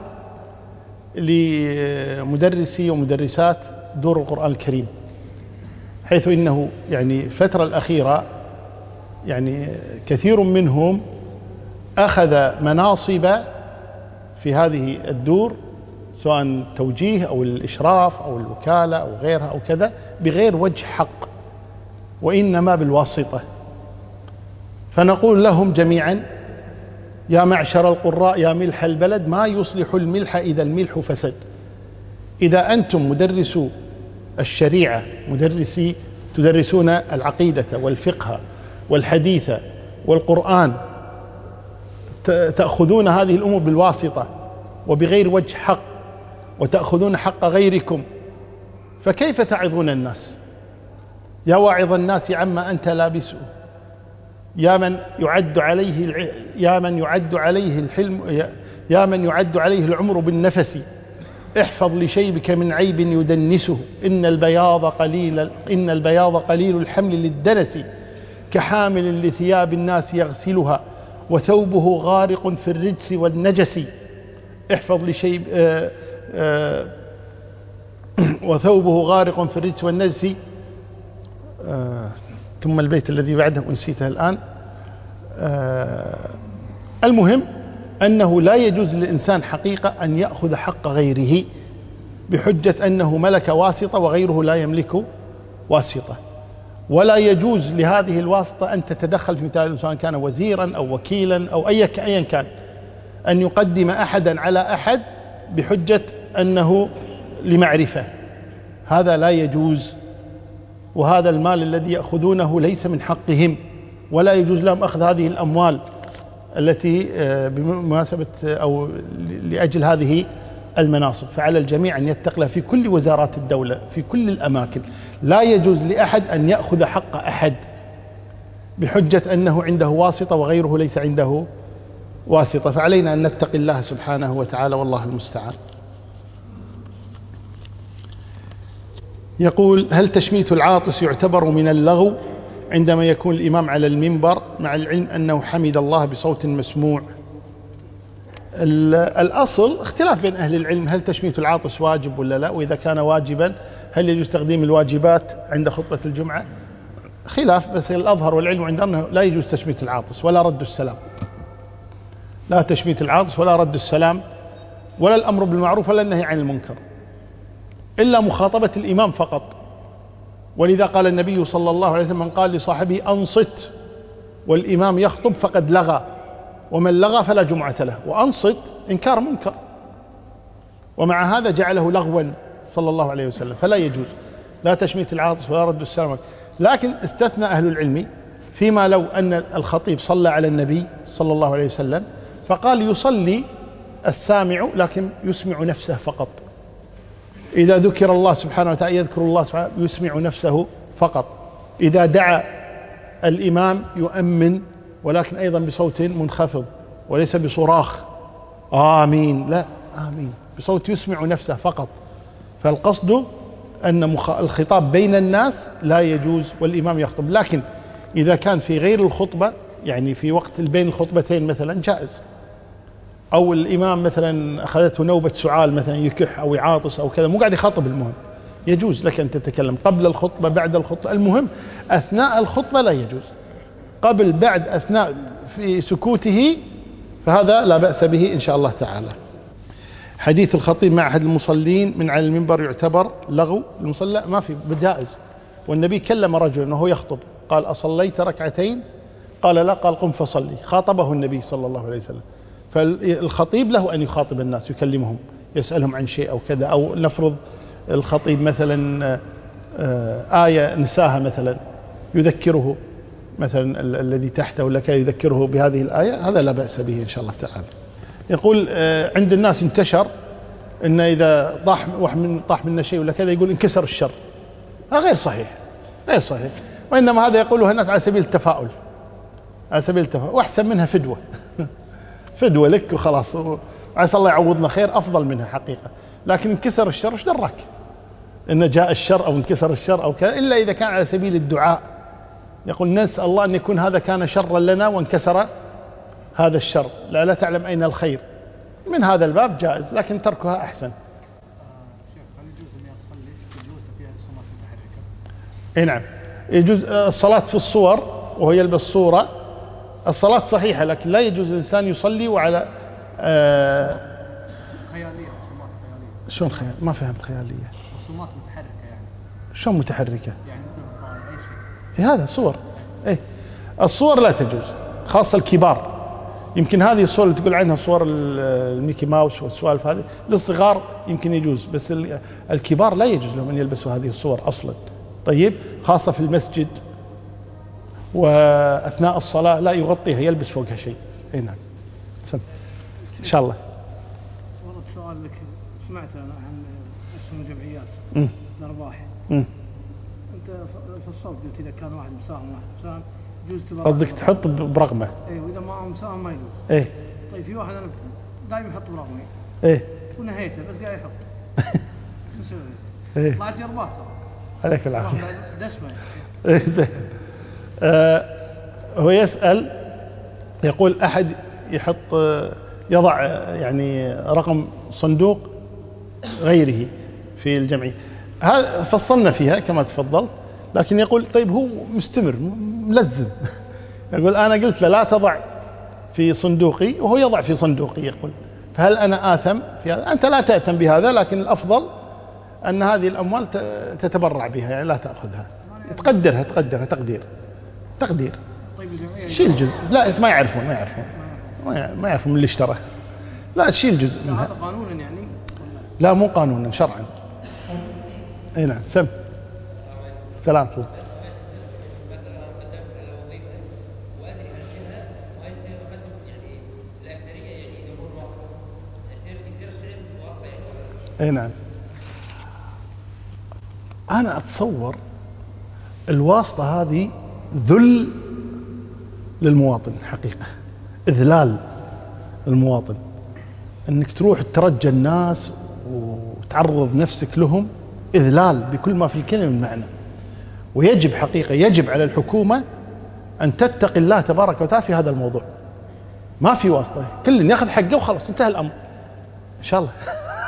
لمدرسي ومدرسات دور القرآن الكريم، حيث إنه يعني الفترة الأخيرة يعني كثير منهم أخذ مناصب في هذه الدور، سواء التوجيه أو الإشراف أو الوكالة أو غيرها أو كذا، بغير وجه حق، وإنما بالواسطة. فنقول لهم جميعا: يا معشر القراء يا ملح البلد، ما يصلح الملح إذا الملح فسد. إذا أنتم مدرسو الشريعة، مدرسي تدرسون العقيدة والفقه والحديث والقرآن، تأخذون هذه الأمور بالواسطة وبغير وجه حق، وتأخذون حق غيركم، فكيف تعظون الناس؟ يا واعظ الناس عما أنت لابسه، يا من يعد عليه يا من يعد عليه الحلم يا من يعد عليه العمر بالنفس، احفظ لشيبك من عيب يدنسه، إن البياض قليل إن البياض قليل الحمل للدنس، كحامل لثياب الناس يغسلها وثوبه غارق في الرجس والنجس. احفظ لشيب آآ آآ وثوبه غارق في الرجس والنجس. ثم البيت الذي بعده أنسيته الآن. المهم أنه لا يجوز للإنسان حقيقة أن يأخذ حق غيره بحجة أنه ملك واسطة وغيره لا يملك واسطة، ولا يجوز لهذه الواسطة أن تتدخل في مثال، سواء كان وزيرا أو وكيلا أو أيا كان، أن يقدم أحدا على أحد بحجة أنه لمعرفة، هذا لا يجوز. وهذا المال الذي يأخذونه ليس من حقهم، ولا يجوز لهم أخذ هذه الأموال التي بمناسبة أو لأجل هذه المناصب. فعلى الجميع أن يتقي في كل وزارات الدولة في كل الأماكن، لا يجوز لأحد أن يأخذ حق أحد بحجة أنه عنده واسطة وغيره ليس عنده واسطة. فعلينا أن نتقي الله سبحانه وتعالى، والله المستعان. يقول: هل تشميت العاطس يعتبر من اللغو عندما يكون الإمام على المنبر مع العلم أنه حمد الله بصوت مسموع؟ الأصل اختلاف بين أهل العلم، هل تشميت العاطس واجب ولا لا؟ وإذا كان واجبا هل يجوز تقديم الواجبات عند خطبة الجمعة؟ خلاف، بس الأظهر والعلم عندنا أنه لا يجوز تشميت العاطس ولا رد السلام، لا تشميت العاطس ولا رد السلام ولا الأمر بالمعروف ولا النهي عن المنكر، إلا مخاطبة الإمام فقط. ولذا قال النبي صلى الله عليه وسلم: من قال لصاحبه أنصت والإمام يخطب فقد لغى، ومن لغى فلا جمعة له. وأنصت إنكار منكر، ومع هذا جعله لغوا صلى الله عليه وسلم، فلا يجوز لا تشميت العاطس ولا رد السلام. لكن استثنى أهل العلم فيما لو أن الخطيب صلى على النبي صلى الله عليه وسلم فقال يصلي السامع لكن يسمع نفسه فقط. إذا ذكر الله سبحانه وتعالى يذكر الله سبحانه يسمع نفسه فقط. إذا دعا الإمام يؤمن، ولكن أيضا بصوت منخفض وليس بصراخ آمين، لا، آمين بصوت يسمع نفسه فقط. فالقصد أن الخطاب بين الناس لا يجوز والإمام يخطب، لكن إذا كان في غير الخطبة، يعني في وقت بين الخطبتين مثلا، جائز. أو الإمام مثلا أخذته نوبة سعال مثلا، يكح أو يعاطس أو كذا، مو قاعد يخاطب، المهم يجوز لك أن تتكلم قبل الخطبة بعد الخطبة، المهم أثناء الخطبة لا يجوز. قبل بعد أثناء في سكوته فهذا لا بأس به إن شاء الله تعالى. حديث الخطيب مع أحد المصلين من على المنبر يعتبر لغو المصلى؟ ما في، جائز. والنبي كلم رجلا وهو يخطب قال أصليت ركعتين؟ قال لا. قال قم فصلي. خاطبه النبي صلى الله عليه وسلم. فالخطيب له أن يخاطب الناس، يكلمهم، يسألهم عن شيء أو كذا، أو نفرض الخطيب مثلا آية نساها مثلا يذكره مثلا الذي تحته ولا كان يذكره بهذه الآية، هذا لا بأس به إن شاء الله تعالى. يقول عند الناس انتشر إن إذا طاح واحد من طاح منا شيء ولا كذا يقول انكسر الشر. هذا غير صحيح، غير صحيح. وإنما هذا يقوله الناس على سبيل التفاؤل، على سبيل التفاؤل، وأحسن منها فدوة فدوة لك وخلاص، وعسى الله يعوضنا خير، أفضل منها حقيقة. لكن انكسر الشر ايش دراك إن جاء الشر أو انكسر الشر أو كذا، إلا إذا كان على سبيل الدعاء. يقول نسأل الله أن يكون هذا كان شرا لنا وانكسر هذا الشر، لا لا تعلم أين الخير. من هذا الباب جائز، لكن تركها أحسن. شيخ هل يجوز أن يصلي جلوس فيها الصورة المتحركة؟ اي نعم، يجوز الصلاة في الصور وهو يلبس صورة. الصلاة صحيحة، لكن لا يجوز الإنسان يصلي وعلى آه خيالية، رسومات خيالية. شلون خيال؟ ما فهمت خيالية. رسومات متحركة يعني. شلون متحركة؟ يعني مثل أي شيء. إيه هذا صور. إيه الصور لا تجوز، خاصة الكبار. يمكن هذه الصور اللي تقول عنها صور الميكي ماوس والسوالف هذه للصغار يمكن يجوز، بس الكبار لا يجوز لهم أن يلبسوا هذه الصور أصلا. طيب، خاصة في المسجد وأثناء الصلاة لا يغطيها، يلبس فوقها شيء. اي نعم. سم إن شاء الله. ورد سؤال لك، سمعت أنا عن اسم الجمعيات الأرباح. أنت فصلت قلت إذا كان واحد مساهم واحد مساهم يجوز تبارك. قصدك تحط برقمه؟ إيه، وإذا ما مساهم ما يجوز. إيه. طيب في واحد أنا دائما يحط برقمي. إيه. ونهيته بس قاعد يحط. نسوي. إيه. طلعت يرباح ترى. عليك العافية. دسمة. إيه. آه هو يسأل، يقول أحد يحط يضع يعني رقم صندوق غيره في الجمعية. هذا فصلنا فيها كما تفضلت، لكن يقول طيب هو مستمر ملزم. يقول أنا قلت له لا تضع في صندوقي وهو يضع في صندوقي. يقول فهل أنا آثم في هذا؟ أنت لا تأثم بهذا، لكن الأفضل أن هذه الأموال تتبرع بها، يعني لا تأخذها، تقدرها تقدرها تقدير تقدير. طيب شيل جزء. لا ما يعرفون ما يعرفون ما يعرفون من اللي اشترى. لا تشيل جزء منها. هذا قانونا يعني؟ لا مو قانونا، شرعا. اي نعم. سم سلام الله. اي نعم. انا اتصور الواسطة هذه ذل للمواطن حقيقة، إذلال المواطن، أنك تروح ترجى الناس وتعرض نفسك لهم، إذلال بكل ما في الكلمة من معنى. ويجب حقيقة يجب على الحكومة أن تتقي الله تبارك وتعالى في هذا الموضوع. ما في واسطة، كل يأخذ حقه وخلاص انتهى الأمر إن شاء الله.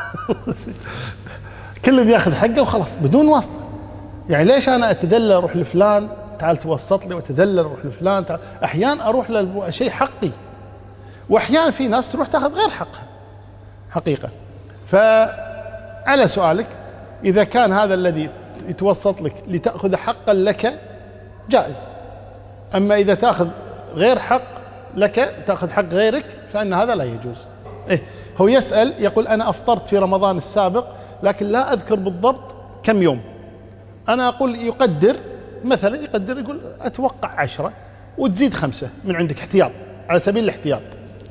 كل يأخذ حقه وخلاص بدون واسطة. يعني ليش أنا أتدلل أروح لفلان تعال توسط لي، وأتدلل أروح لفلان تعال. أحيانا أروح لشيء حقي، وأحيانا في ناس تروح تأخذ غير حقها حقيقة. فعلى سؤالك، إذا كان هذا الذي يتوسط لك لتأخذ حقا لك جائز، أما إذا تأخذ غير حق لك تأخذ حق غيرك فإن هذا لا يجوز. إيه هو يسأل يقول أنا أفطرت في رمضان السابق لكن لا أذكر بالضبط كم يوم. أنا أقول يقدر مثلا، يقدر يقول أتوقع عشرة وتزيد خمسة من عندك احتياط، على سبيل الاحتياط.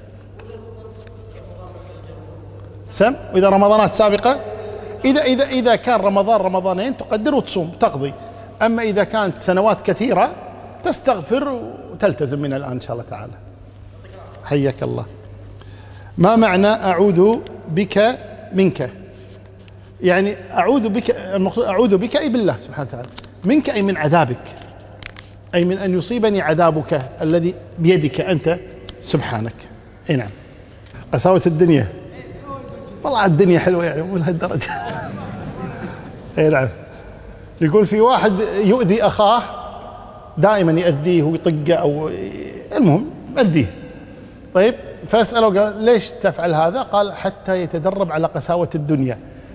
سم وإذا رمضانات سابقة، إذا إذا إذا كان رمضان رمضانين تقدر وتصوم تقضي. أما إذا كانت سنوات كثيرة تستغفر وتلتزم من الآن إن شاء الله تعالى. حياك الله. ما معنى أعوذ بك منك؟ يعني أعوذ بك، المقصود أعوذ بك أي بالله سبحانه وتعالى، منك أي من عذابك، أي من أن يصيبني عذابك الذي بيدك أنت سبحانك. أي نعم. قساوة الدنيا، والله الدنيا حلوة يعني مو لهالدرجة. أي نعم. يقول في واحد يؤذي أخاه دائما، يأذيه ويطقه أو المهم يأذيه، طيب فأسأله قال ليش تفعل هذا؟ قال حتى يتدرب على قساوة الدنيا.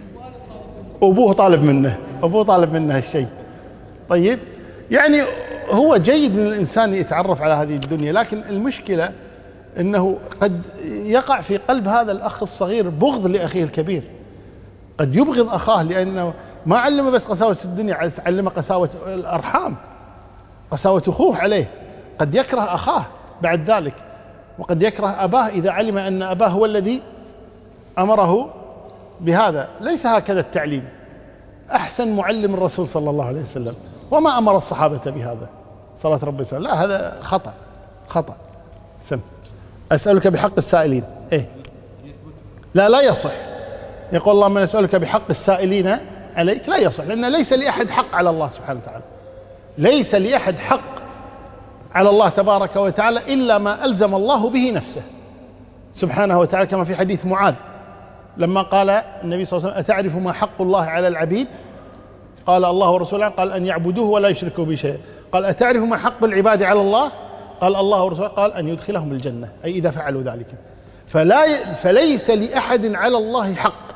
أبوه طالب منه أبوه طالب منه الشيء. طيب يعني هو جيد من الإنسان يتعرف على هذه الدنيا، لكن المشكلة أنه قد يقع في قلب هذا الأخ الصغير بغض لأخيه الكبير، قد يبغض أخاه لأنه ما علمه بس قساوة الدنيا، علمه قساوة الأرحام، قساوة أخوه عليه. قد يكره أخاه بعد ذلك، وقد يكره أباه إذا علم أن أباه هو الذي أمره بهذا. ليس هكذا التعليم. أحسن معلم الرسول صلى الله عليه وسلم، وما أمر الصحابة بهذا صلى ربي وسلم. لا هذا خطأ خطأ. سم أسألك بحق السائلين. إيه لا لا يصح. يقول اللهم نسألك بحق السائلين عليك، لا يصح، لأن ليس لأحد حق على الله سبحانه وتعالى. ليس لأحد حق على الله تبارك وتعالى إلا ما ألزم الله به نفسه سبحانه وتعالى، كما في حديث معاذ لما قال النبي صلى الله عليه وسلم أتعرف ما حق الله على العبيد؟ قال الله ورسوله، قال أن يعبدوه ولا يشركوا به شيئا. قال أتعرف ما حق العباد على الله؟ قال الله ورسوله، قال أن يدخلهم الجنة، أي إذا فعلوا ذلك. فلا فليس لأحد على الله حق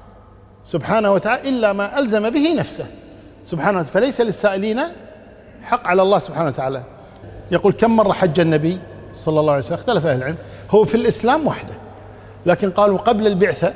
سبحانه وتعالى إلا ما ألزم به نفسه سبحانه وتعالى، فليس للسائلين حق على الله سبحانه وتعالى. يقول كم مرة حج النبي صلى الله عليه وسلم؟ اختلف أهل العلم. هو في الإسلام وحده، لكن قالوا قبل البعثة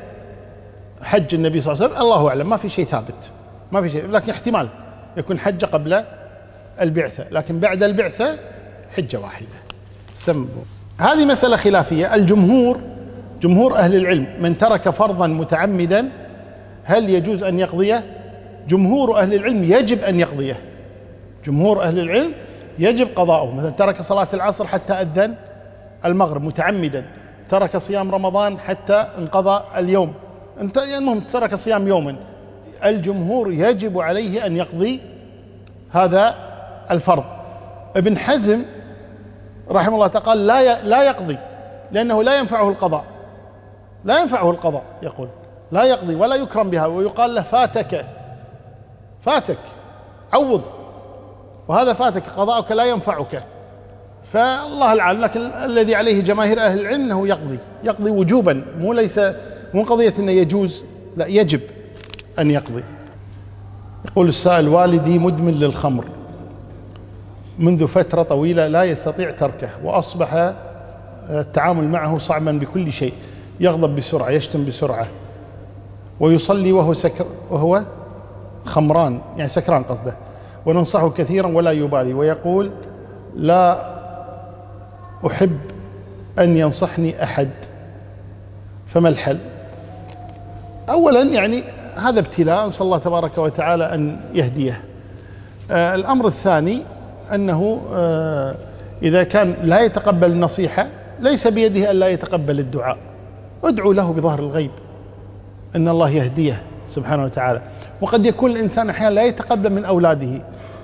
حج النبي صلى الله عليه وسلم، الله أعلم، ما في شيء ثابت، ما في شيء، لكن احتمال يكون حج قبل البعثة، لكن بعد البعثة حجة واحدة. سموا هذه مسألة خلافية. الجمهور جمهور أهل العلم من ترك فرضا متعمدا هل يجوز أن يقضيه؟ جمهور أهل العلم يجب أن يقضيه. جمهور أهل العلم يجب قضاؤه. مثلا ترك صلاة العصر حتى أذن المغرب متعمدا، ترك صيام رمضان حتى انقضى اليوم، انت المهم ترك صيام يوما، الجمهور يجب عليه أن يقضي هذا الفرض. ابن حزم رحمه الله تعالى لا لا يقضي، لأنه لا ينفعه القضاء، لا ينفعه القضاء، يقول لا يقضي ولا يكرم بها، ويقال له فاتك فاتك عوض، وهذا فاتك قضاءك لا ينفعك. فالله العالم، لكن الذي عليه جماهير أهل العلم أنه يقضي يقضي وجوبا، مو ليس مو قضية أنه يجوز، لا يجب أن يقضي. يقول السائل والدي مدمن للخمر منذ فترة طويلة لا يستطيع تركه، وأصبح التعامل معه صعبا بكل شيء، يغضب بسرعة، يشتم بسرعة، ويصلي وهو سكر وهو خمران، يعني سكران قصده، وننصحه كثيرا ولا يبالي، ويقول لا أحب أن ينصحني أحد، فما الحل؟ أولا يعني هذا ابتلاء، نسأل الله تبارك وتعالى أن يهديه. آه الأمر الثاني أنه آه إذا كان لا يتقبل النصيحة ليس بيده أن لا يتقبل الدعاء، ادعو له بظهر الغيب أن الله يهديه سبحانه وتعالى. وقد يكون الإنسان أحيانا لا يتقبل من أولاده،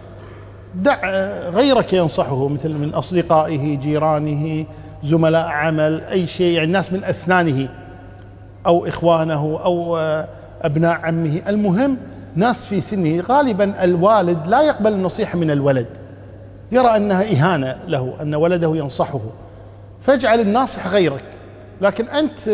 دع غيرك ينصحه، مثل من أصدقائه، جيرانه، زملاء عمل، أي شيء، يعني الناس من أسنانه أو إخوانه أو أبناء عمه، المهم ناس في سنه. غالبا الوالد لا يقبل النصيحة من الولد، يرى أنها إهانة له أن ولده ينصحه، فاجعل الناصح غيرك، لكن أنت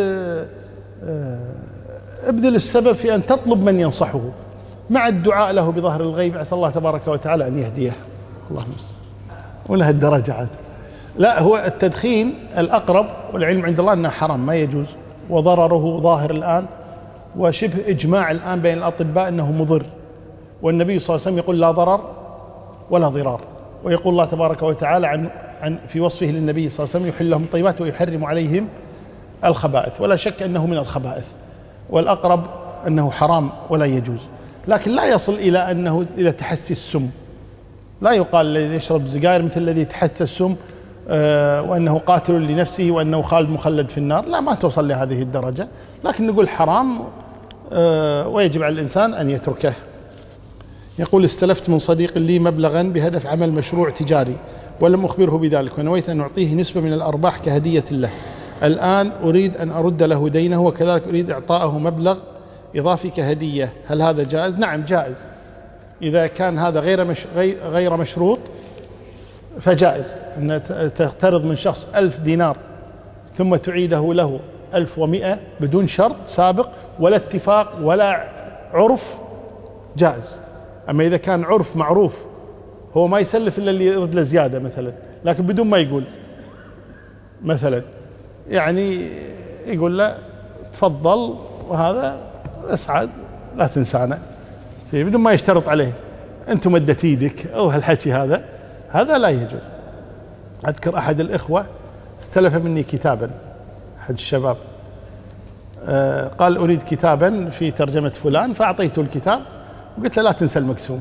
ابذل السبب في أن تطلب من ينصحه مع الدعاء له بظهر الغيب، عسى الله تبارك وتعالى أن يهديه. اللهم استعان. ولا هالدرجة عاد. لا، هو التدخين الأقرب والعلم عند الله أنه حرام ما يجوز، وضرره ظاهر الآن، وشبه إجماع الآن بين الأطباء أنه مضر، والنبي صلى الله عليه وسلم يقول لا ضرر ولا ضرار، ويقول الله تبارك وتعالى عن عن في وصفه للنبي صلى الله عليه وسلم يحل لهم الطيبات ويحرم عليهم الخبائث، ولا شك أنه من الخبائث، والأقرب أنه حرام ولا يجوز. لكن لا يصل إلى أنه إلى تحسي السم، لا يقال الذي يشرب سجائر مثل الذي يتحسى السم آه وأنه قاتل لنفسه وأنه خالد مخلد في النار، لا، ما توصل لهذه الدرجة، لكن نقول حرام آه ويجب على الإنسان أن يتركه. يقول استلفت من صديق لي مبلغا بهدف عمل مشروع تجاري ولم أخبره بذلك، ونويت أن أعطيه نسبة من الأرباح كهدية له، الآن أريد أن أرد له دينه، وكذلك أريد إعطاءه مبلغ إضافي كهدية، هل هذا جائز؟ نعم جائز، إذا كان هذا غير مش غير مشروط فجائز، أن تقترض من شخص ألف دينار ثم تعيده له ألف ومئة بدون شرط سابق ولا اتفاق ولا عرف، جائز. أما إذا كان عرف معروف هو ما يسلف إلا اللي يرد له زيادة مثلا، لكن بدون ما يقول مثلا، يعني يقول له تفضل وهذا اسعد لا تنسانا، بدون ما يشترط عليه أنت مدت ايدك أو هالحكي هذا، هذا لا يجوز. أذكر أحد الإخوة استلف مني كتابا، أحد الشباب آه قال أريد كتابا في ترجمة فلان، فأعطيته الكتاب وقلت له لا تنسى المقسوم،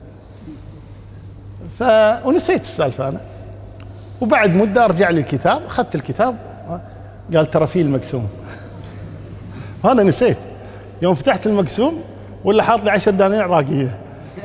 ف... ونسيت السالفة أنا. وبعد مدة أرجع لي الكتاب، أخذت الكتاب قال ترى فيه المقسوم. أنا نسيت، يوم فتحت المقسوم ولا حاط لي عشر دنانير راقية.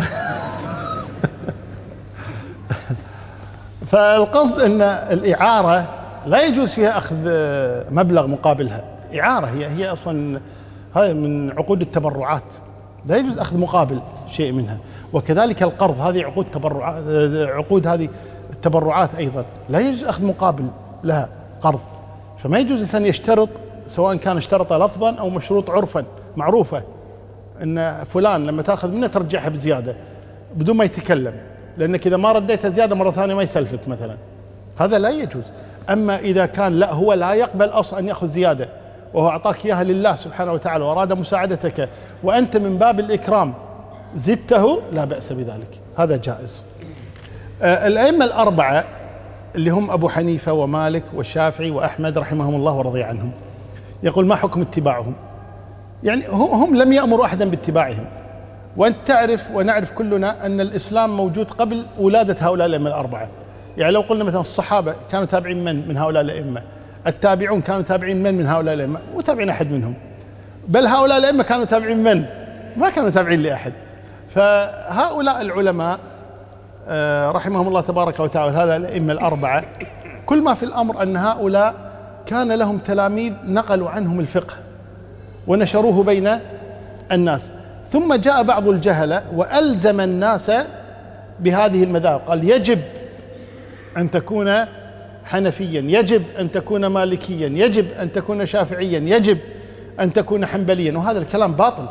فالقصد أن الإعارة لا يجوز فيها أخذ مبلغ مقابلها، إعارة هي هي أصلا هاي من عقود التبرعات، لا يجوز أخذ مقابل شيء منها. وكذلك القرض، هذه عقود تبرعات، عقود هذه التبرعات أيضا لا يجوز أخذ مقابل لها قرض. فما يجوز الإنسان يشترط، سواء كان اشترط لفظا أو مشروط عرفا معروفة، أن فلان لما تأخذ منه ترجعها بزيادة بدون ما يتكلم، لأنك إذا ما رديتها زيادة مرة ثانية ما يسلفك مثلا، هذا لا يجوز. أما إذا كان لا، هو لا يقبل أصلا أن يأخذ زيادة وهو أعطاك إياها لله سبحانه وتعالى وأراد مساعدتك وأنت من باب الإكرام زدته، لا بأس بذلك، هذا جائز. آه الأئمة الأربعة اللي هم أبو حنيفة ومالك والشافعي وأحمد رحمهم الله ورضي عنهم، يقول ما حكم اتباعهم؟ يعني هم لم يأمروا أحدا باتباعهم، وأنت تعرف ونعرف كلنا أن الإسلام موجود قبل ولادة هؤلاء الأئمة الأربعة. يعني لو قلنا مثلا الصحابة كانوا تابعين من من هؤلاء الأئمة، التابعون كانوا تابعين من من هؤلاء الأئمة، وتابعين أحد منهم، بل هؤلاء الأئمة كانوا تابعين من ما كانوا تابعين لأحد. فهؤلاء العلماء رحمهم الله تبارك وتعالى، هؤلاء الأئمة الأربعة، كل ما في الأمر أن هؤلاء كان لهم تلاميذ نقلوا عنهم الفقه ونشروه بين الناس، ثم جاء بعض الجهلة وألزم الناس بهذه المذاهب، قال يجب أن تكون حنفيا، يجب أن تكون مالكيا، يجب أن تكون شافعيا، يجب أن تكون حنبليا، وهذا الكلام باطل،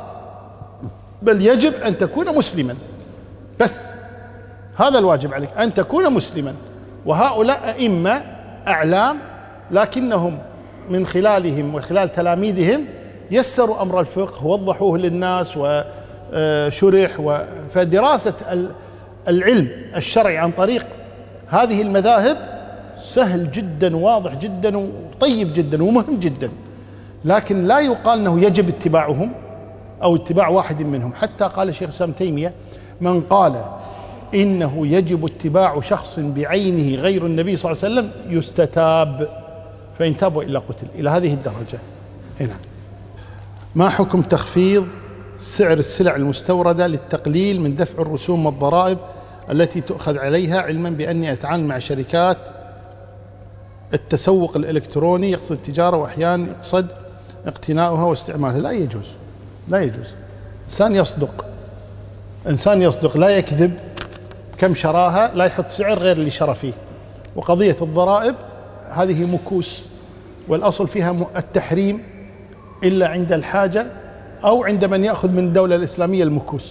بل يجب أن تكون مسلما بس، هذا الواجب عليك أن تكون مسلما. وهؤلاء أئمة أعلام، لكنهم من خلالهم وخلال تلاميذهم يسروا أمر الفقه ووضحوه للناس وشرح. فدراسة العلم الشرعي عن طريق هذه المذاهب سهل جدا واضح جدا وطيب جدا ومهم جدا، لكن لا يقال أنه يجب اتباعهم أو اتباع واحد منهم. حتى قال الشيخ الإسلام تيمية من قال إنه يجب اتباع شخص بعينه غير النبي صلى الله عليه وسلم يستتاب، فإن تابوا إلا قتل، إلى هذه الدرجة. هنا ما حكم تخفيض سعر السلع المستوردة للتقليل من دفع الرسوم والضرائب التي تؤخذ عليها، علما بأني أتعامل مع شركات التسوق الإلكتروني يقصد التجارة وأحيانا يقصد اقتناؤها واستعمالها؟ لا يجوز، لا يجوز. إنسان يصدق، إنسان يصدق لا يكذب، كم شراها لا يحط سعر غير اللي شرى فيه. وقضية الضرائب هذه مكوس، والأصل فيها التحريم إلا عند الحاجة أو عند من يأخذ من الدولة الإسلامية المكوس.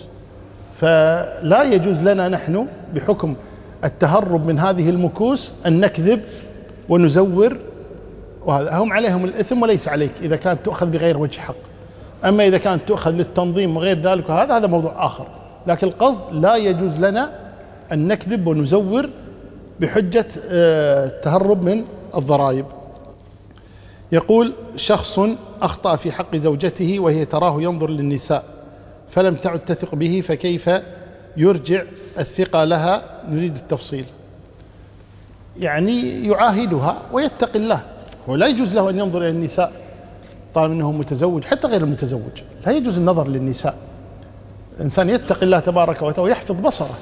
فلا يجوز لنا نحن بحكم التهرب من هذه المكوس أن نكذب ونزور، وهذا هم عليهم الإثم وليس عليك إذا كانت تؤخذ بغير وجه حق. أما إذا كانت تؤخذ للتنظيم وغير ذلك هذا هذا موضوع آخر، لكن القصد لا يجوز لنا أن نكذب ونزور بحجة التهرب من الضرائب. يقول شخص أخطأ في حق زوجته وهي تراه ينظر للنساء فلم تعد تثق به، فكيف يرجع الثقة لها؟ نريد التفصيل. يعني يعاهدها ويتقي الله، ولا يجوز له أن ينظر إلى النساء طالما أنه متزوج، حتى غير المتزوج لا يجوز النظر للنساء. الإنسان يتقي الله تبارك وتعالى ويحفظ بصره،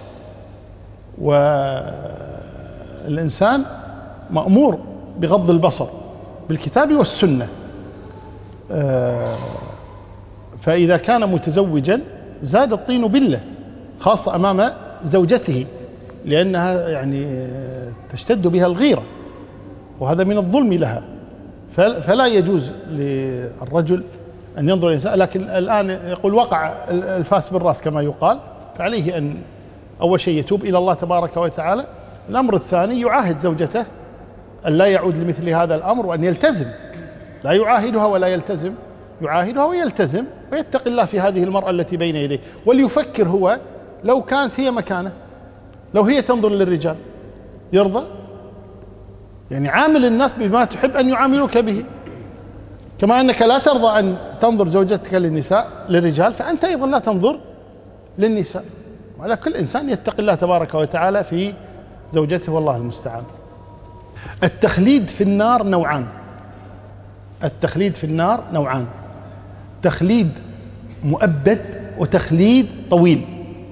والإنسان مأمور بغض البصر بالكتاب والسنة. فإذا كان متزوجا زاد الطين بلة، خاصة أمام زوجته، لأنها يعني تشتد بها الغيرة، وهذا من الظلم لها. فلا يجوز للرجل أن ينظر الإنسان. لكن الآن يقول وقع الفاس بالرأس كما يقال، فعليه أن أول شيء يتوب إلى الله تبارك وتعالى. الأمر الثاني يعاهد زوجته أن لا يعود لمثل هذا الأمر، وأن يلتزم، لا يعاهدها ولا يلتزم، يعاهدها ويلتزم ويتقي الله في هذه المرأة التي بين يديه. وليفكر هو لو كانت هي مكانه، لو هي تنظر للرجال يرضى؟ يعني عامل الناس بما تحب أن يعاملوك به، كما أنك لا ترضى أن تنظر زوجتك للنساء للرجال، فأنت أيضا لا تنظر للنساء. وعلى كل إنسان يتقي الله تبارك وتعالى في زوجته، والله المستعان. التخليد في النار نوعان. التخليد في النار نوعان: تخليد مؤبد وتخليد طويل.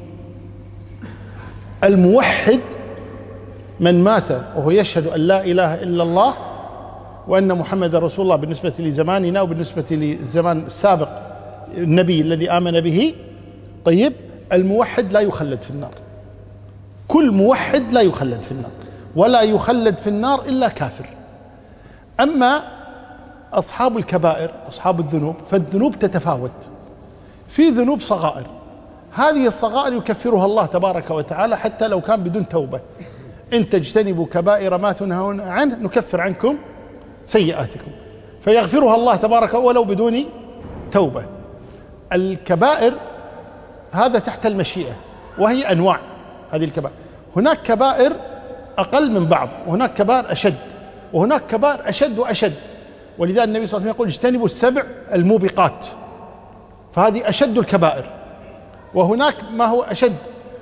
الموحد من مات وهو يشهد أن لا إله إلا الله وأن محمد رسول الله بالنسبة لزماننا وبالنسبة للزمان السابق النبي الذي آمن به. طيب، الموحد لا يخلد في النار. كل موحد لا يخلد في النار، ولا يخلد في النار إلا كافر. أما أصحاب الكبائر، أصحاب الذنوب، فالذنوب تتفاوت. في ذنوب صغائر، هذه الصغائر يكفرها الله تبارك وتعالى حتى لو كان بدون توبة. إن تجتنبوا كبائر ما تنهون عنه نكفر عنكم سيئاتكم، فيغفرها الله تبارك ولو بدون توبة. الكبائر هذا تحت المشيئة، وهي أنواع هذه الكبائر. هناك كبائر أقل من بعض، وهناك كبائر أشد، وهناك كبائر أشد وأشد. ولذلك النبي صلى الله عليه وسلم يقول اجتنبوا السبع الموبقات، فهذه أشد الكبائر. وهناك ما هو أشد.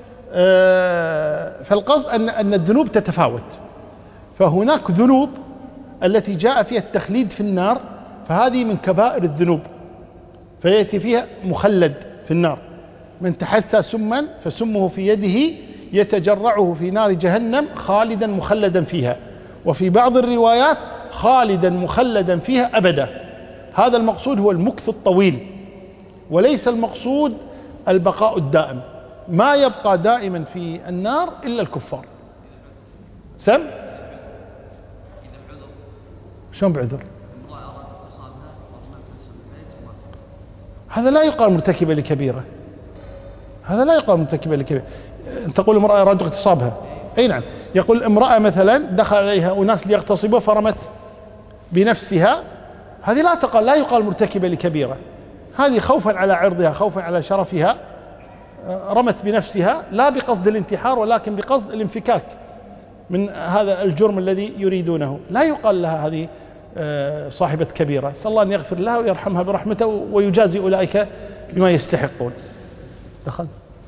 فالقصد أن أن الذنوب تتفاوت. فهناك ذنوب التي جاء فيها التخليد في النار، فهذه من كبائر الذنوب، فيأتي فيها مخلد في النار. من تحسى سما فسمه في يده يتجرعه في نار جهنم خالدا مخلدا فيها، وفي بعض الروايات خالدا مخلدا فيها أبدا. هذا المقصود هو المكث الطويل، وليس المقصود البقاء الدائم. ما يبقى دائما في النار إلا الكفار. سم شلون بعذر؟ هذا لا يقال مرتكبة لكبيرة، هذا لا يقال مرتكبة لكبيرة. أنت تقول امرأة أرادت اغتصابها، أي نعم. يقول امرأة مثلا دخل عليها أناس ليغتصبوا فرمت بنفسها، هذه لا تقال لا يقال مرتكبة لكبيرة. هذه خوفا على عرضها، خوفا على شرفها، رمت بنفسها لا بقصد الانتحار ولكن بقصد الانفكاك من هذا الجرم الذي يريدونه. لا يقال لها هذه صاحبة كبيرة. صلى الله أن يغفر لها ويرحمها برحمته ويجازي أولئك بما يستحقون. دخل.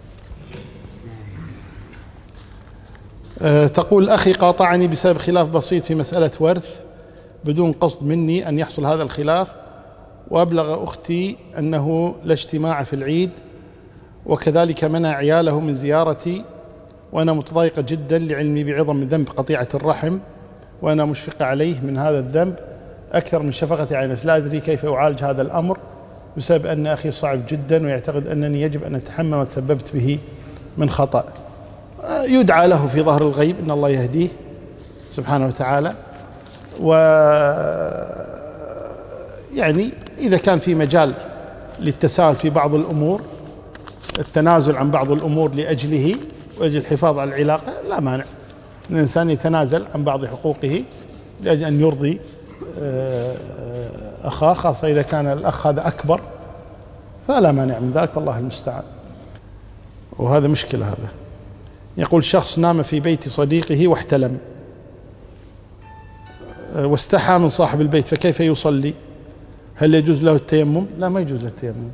تقول أخي قاطعني بسبب خلاف بسيط في مسألة ورث بدون قصد مني أن يحصل هذا الخلاف، وأبلغ أختي أنه لا اجتماع في العيد، وكذلك منع عياله من زيارتي، وأنا متضايقة جدا لعلمي بعظم ذنب قطيعة الرحم، وأنا مشفقة عليه من هذا الذنب أكثر من شفقة عينه. لا أدري كيف أعالج هذا الأمر بسبب أن أخي صعب جدا ويعتقد أنني يجب أن أتحمل ما تسببت به من خطأ. يدعى له في ظهر الغيب أن الله يهديه سبحانه وتعالى، و يعني إذا كان في مجال للتساهل في بعض الأمور، التنازل عن بعض الأمور لأجله وأجل الحفاظ على العلاقة، لا مانع أن الإنسان يتنازل عن بعض حقوقه لأجل أن يرضي أخاه، خاصة إذا كان الأخ هذا أكبر، فلا مانع من ذلك، الله المستعان. وهذا مشكلة. هذا يقول شخص نام في بيت صديقه واحتلم واستحى من صاحب البيت، فكيف يصلي؟ هل يجوز له التيمم؟ لا، ما يجوز له التيمم.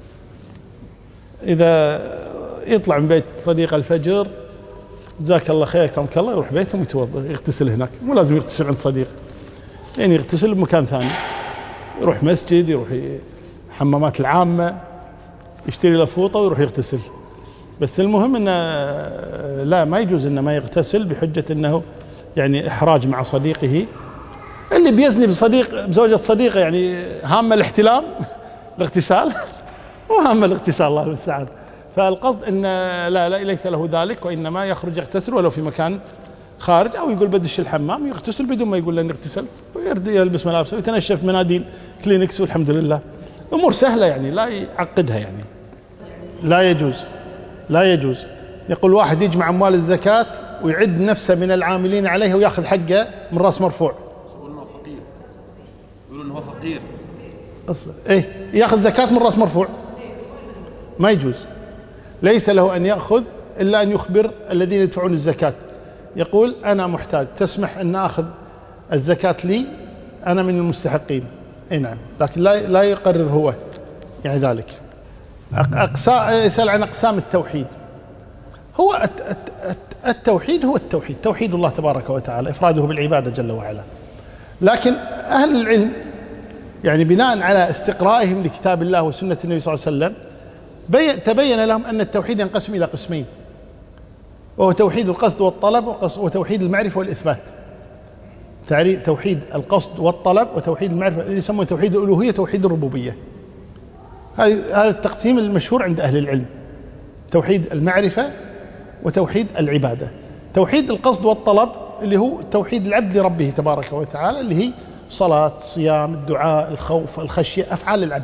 إذا يطلع من بيت صديق الفجر جزاك الله خير كرمك الله، يروح بيته ويتوضا يغتسل هناك، مو لازم يغتسل عند صديق، يعني يغتسل بمكان ثاني، يروح مسجد، يروح حمامات العامة، يشتري له فوطة ويروح يغتسل. بس المهم انه لا، ما يجوز انه ما يغتسل بحجة انه يعني احراج مع صديقه. اللي بيزني بصديق بزوجة صديقه يعني هامة الاحتلام الاغتسال وهامة الاغتسال، الله المستعان. فالقصد ان لا لا ليس له ذلك، وانما يخرج يغتسل ولو في مكان خارج، أو يقول بدش الحمام يغتسل بدون ما يقول لأني اغتسلت، ويلبس ملابسه ويتنشف مناديل كلينكس والحمد لله. أمور سهلة يعني، لا يعقدها يعني. لا يجوز، لا يجوز. يقول واحد يجمع أموال الزكاة ويعد نفسه من العاملين عليها ويأخذ حقه من رأس مرفوع. يقولون إنه فقير، يقولون إنه فقير. إيه، يأخذ زكاة من رأس مرفوع، ما يجوز. ليس له أن يأخذ إلا أن يخبر الذين يدفعون الزكاة، يقول أنا محتاج، تسمح أن أخذ الزكاة لي، أنا من المستحقين. أي نعم، لكن لا لا يقرر هو يعني ذلك. أقسام، يسأل عن أقسام التوحيد. هو التوحيد هو التوحيد، توحيد الله تبارك وتعالى، إفراده بالعبادة جل وعلا. لكن أهل العلم يعني بناء على استقرائهم لكتاب الله وسنة النبي صلى الله عليه وسلم تبين لهم أن التوحيد ينقسم إلى قسمين، وهو توحيد القصد والطلب وتوحيد المعرفة والإثبات. توحيد القصد والطلب وتوحيد المعرفة اللي يسمونه توحيد الألوهية، توحيد الربوبية. هذا التقسيم المشهور عند أهل العلم، توحيد المعرفة وتوحيد العبادة. توحيد القصد والطلب اللي هو توحيد العبد لربه تبارك وتعالى، اللي هي صلاة، صيام، الدعاء، الخوف، الخشية، أفعال العبد.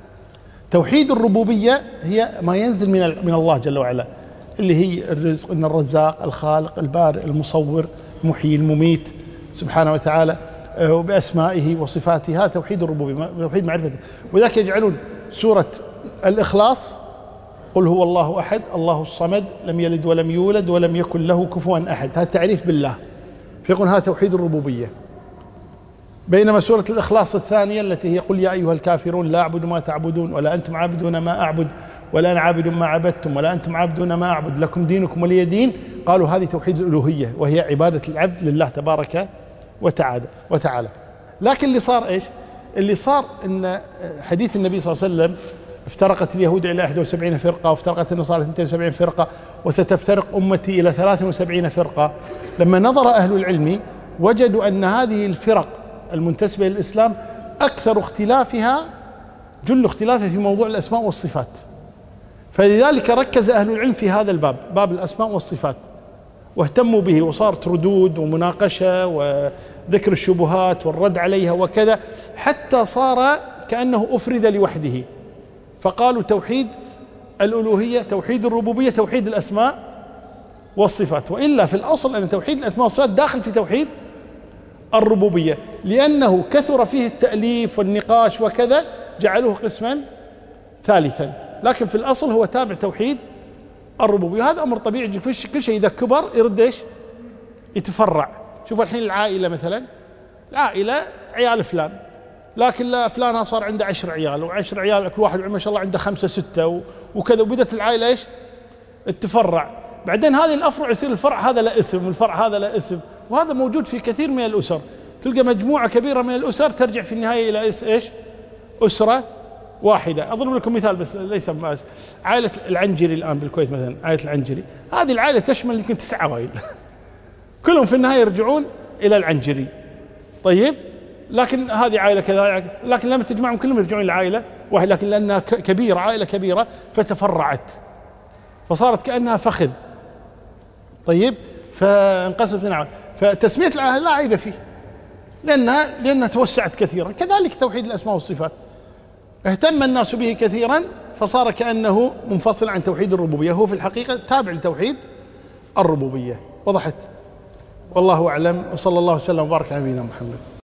توحيد الربوبية هي ما ينزل من من الله جل وعلا، اللي هي الرزق، إن الرزاق، الخالق، البارئ، المصور، المحيي، المميت سبحانه وتعالى، وبأسمائه وصفاته. هذا توحيد الربوبية، توحيد معرفته. وذلك يجعلون سورة الإخلاص قل هو الله أحد الله الصمد لم يلد ولم يولد ولم يكن له كفوا أحد، هذا تعريف بالله، فيقول هذا توحيد الربوبية. بينما سورة الإخلاص الثانية التي هي قل يا أيها الكافرون لا أعبد ما تعبدون ولا أنتم عابدون ما أعبد ولا أنا عابد ما عبدتم ولا أنتم عابدون ما أعبد لكم دينكم ولي دين، قالوا هذه توحيد الألوهية، وهي عبادة العبد لله تبارك وتعالى وتعالى. لكن اللي صار إيش؟ اللي صار إن حديث النبي صلى الله عليه وسلم افترقت اليهود إلى إحدى وسبعين فرقة وافترقت النصارى إلى اثنتين وسبعين فرقة وستفترق أمتي إلى ثلاث وسبعين فرقة. لما نظر أهل العلم وجدوا أن هذه الفرق المنتسبة للإسلام أكثر اختلافها جل اختلافها في موضوع الأسماء والصفات، فلذلك ركز أهل العلم في هذا الباب، باب الأسماء والصفات، واهتموا به، وصارت ردود ومناقشة وذكر الشبهات والرد عليها وكذا، حتى صار كأنه أفرد لوحده. فقالوا توحيد الألوهية، توحيد الربوبية، توحيد الأسماء والصفات. وإلا في الأصل أن توحيد الأسماء والصفات داخل في توحيد الربوبية، لأنه كثر فيه التأليف والنقاش وكذا جعلوه قسما ثالثا، لكن في الأصل هو تابع توحيد الربوبية. هذا أمر طبيعي، كل شيء إذا كبر يرد إيش؟ يتفرع. شوف الحين العائلة مثلا، العائلة عيال فلان، لكن لا فلانها صار عنده عشر عيال وعشر عيال، كل واحد ما شاء الله عنده خمسة ستة وكذا، وبدت العائلة إيش؟ التفرع. بعدين هذه الأفرع يصير الفرع هذا لا اسم والفرع هذا لا اسم، وهذا موجود في كثير من الأسر. تلقى مجموعة كبيرة من الأسر ترجع في النهاية إلى إيش؟ أسرة واحدة. أضرب لكم مثال بس ليس ماس. عائلة العنجري الآن بالكويت مثلا، عائلة العنجري هذه العائلة تشمل يمكن تسع عوائل كلهم في النهاية يرجعون إلى العنجري. طيب، لكن هذه عائلة كذا، لكن لما تجمعهم كلهم يرجعون إلى عائلة واحدة، لكن لأنها كبيرة، عائلة كبيرة فتفرعت، فصارت كأنها فخذ. طيب، فانقسمت من عائلة، فتسمية العائلة لا عيب فيه، لأنها لأنها توسعت كثيرا. كذلك توحيد الأسماء والصفات اهتم الناس به كثيرا، فصار كأنه منفصل عن توحيد الربوبية، هو في الحقيقة تابع لتوحيد الربوبية. وضحت؟ والله أعلم، وصلى الله وسلم وبارك على نبينا محمد.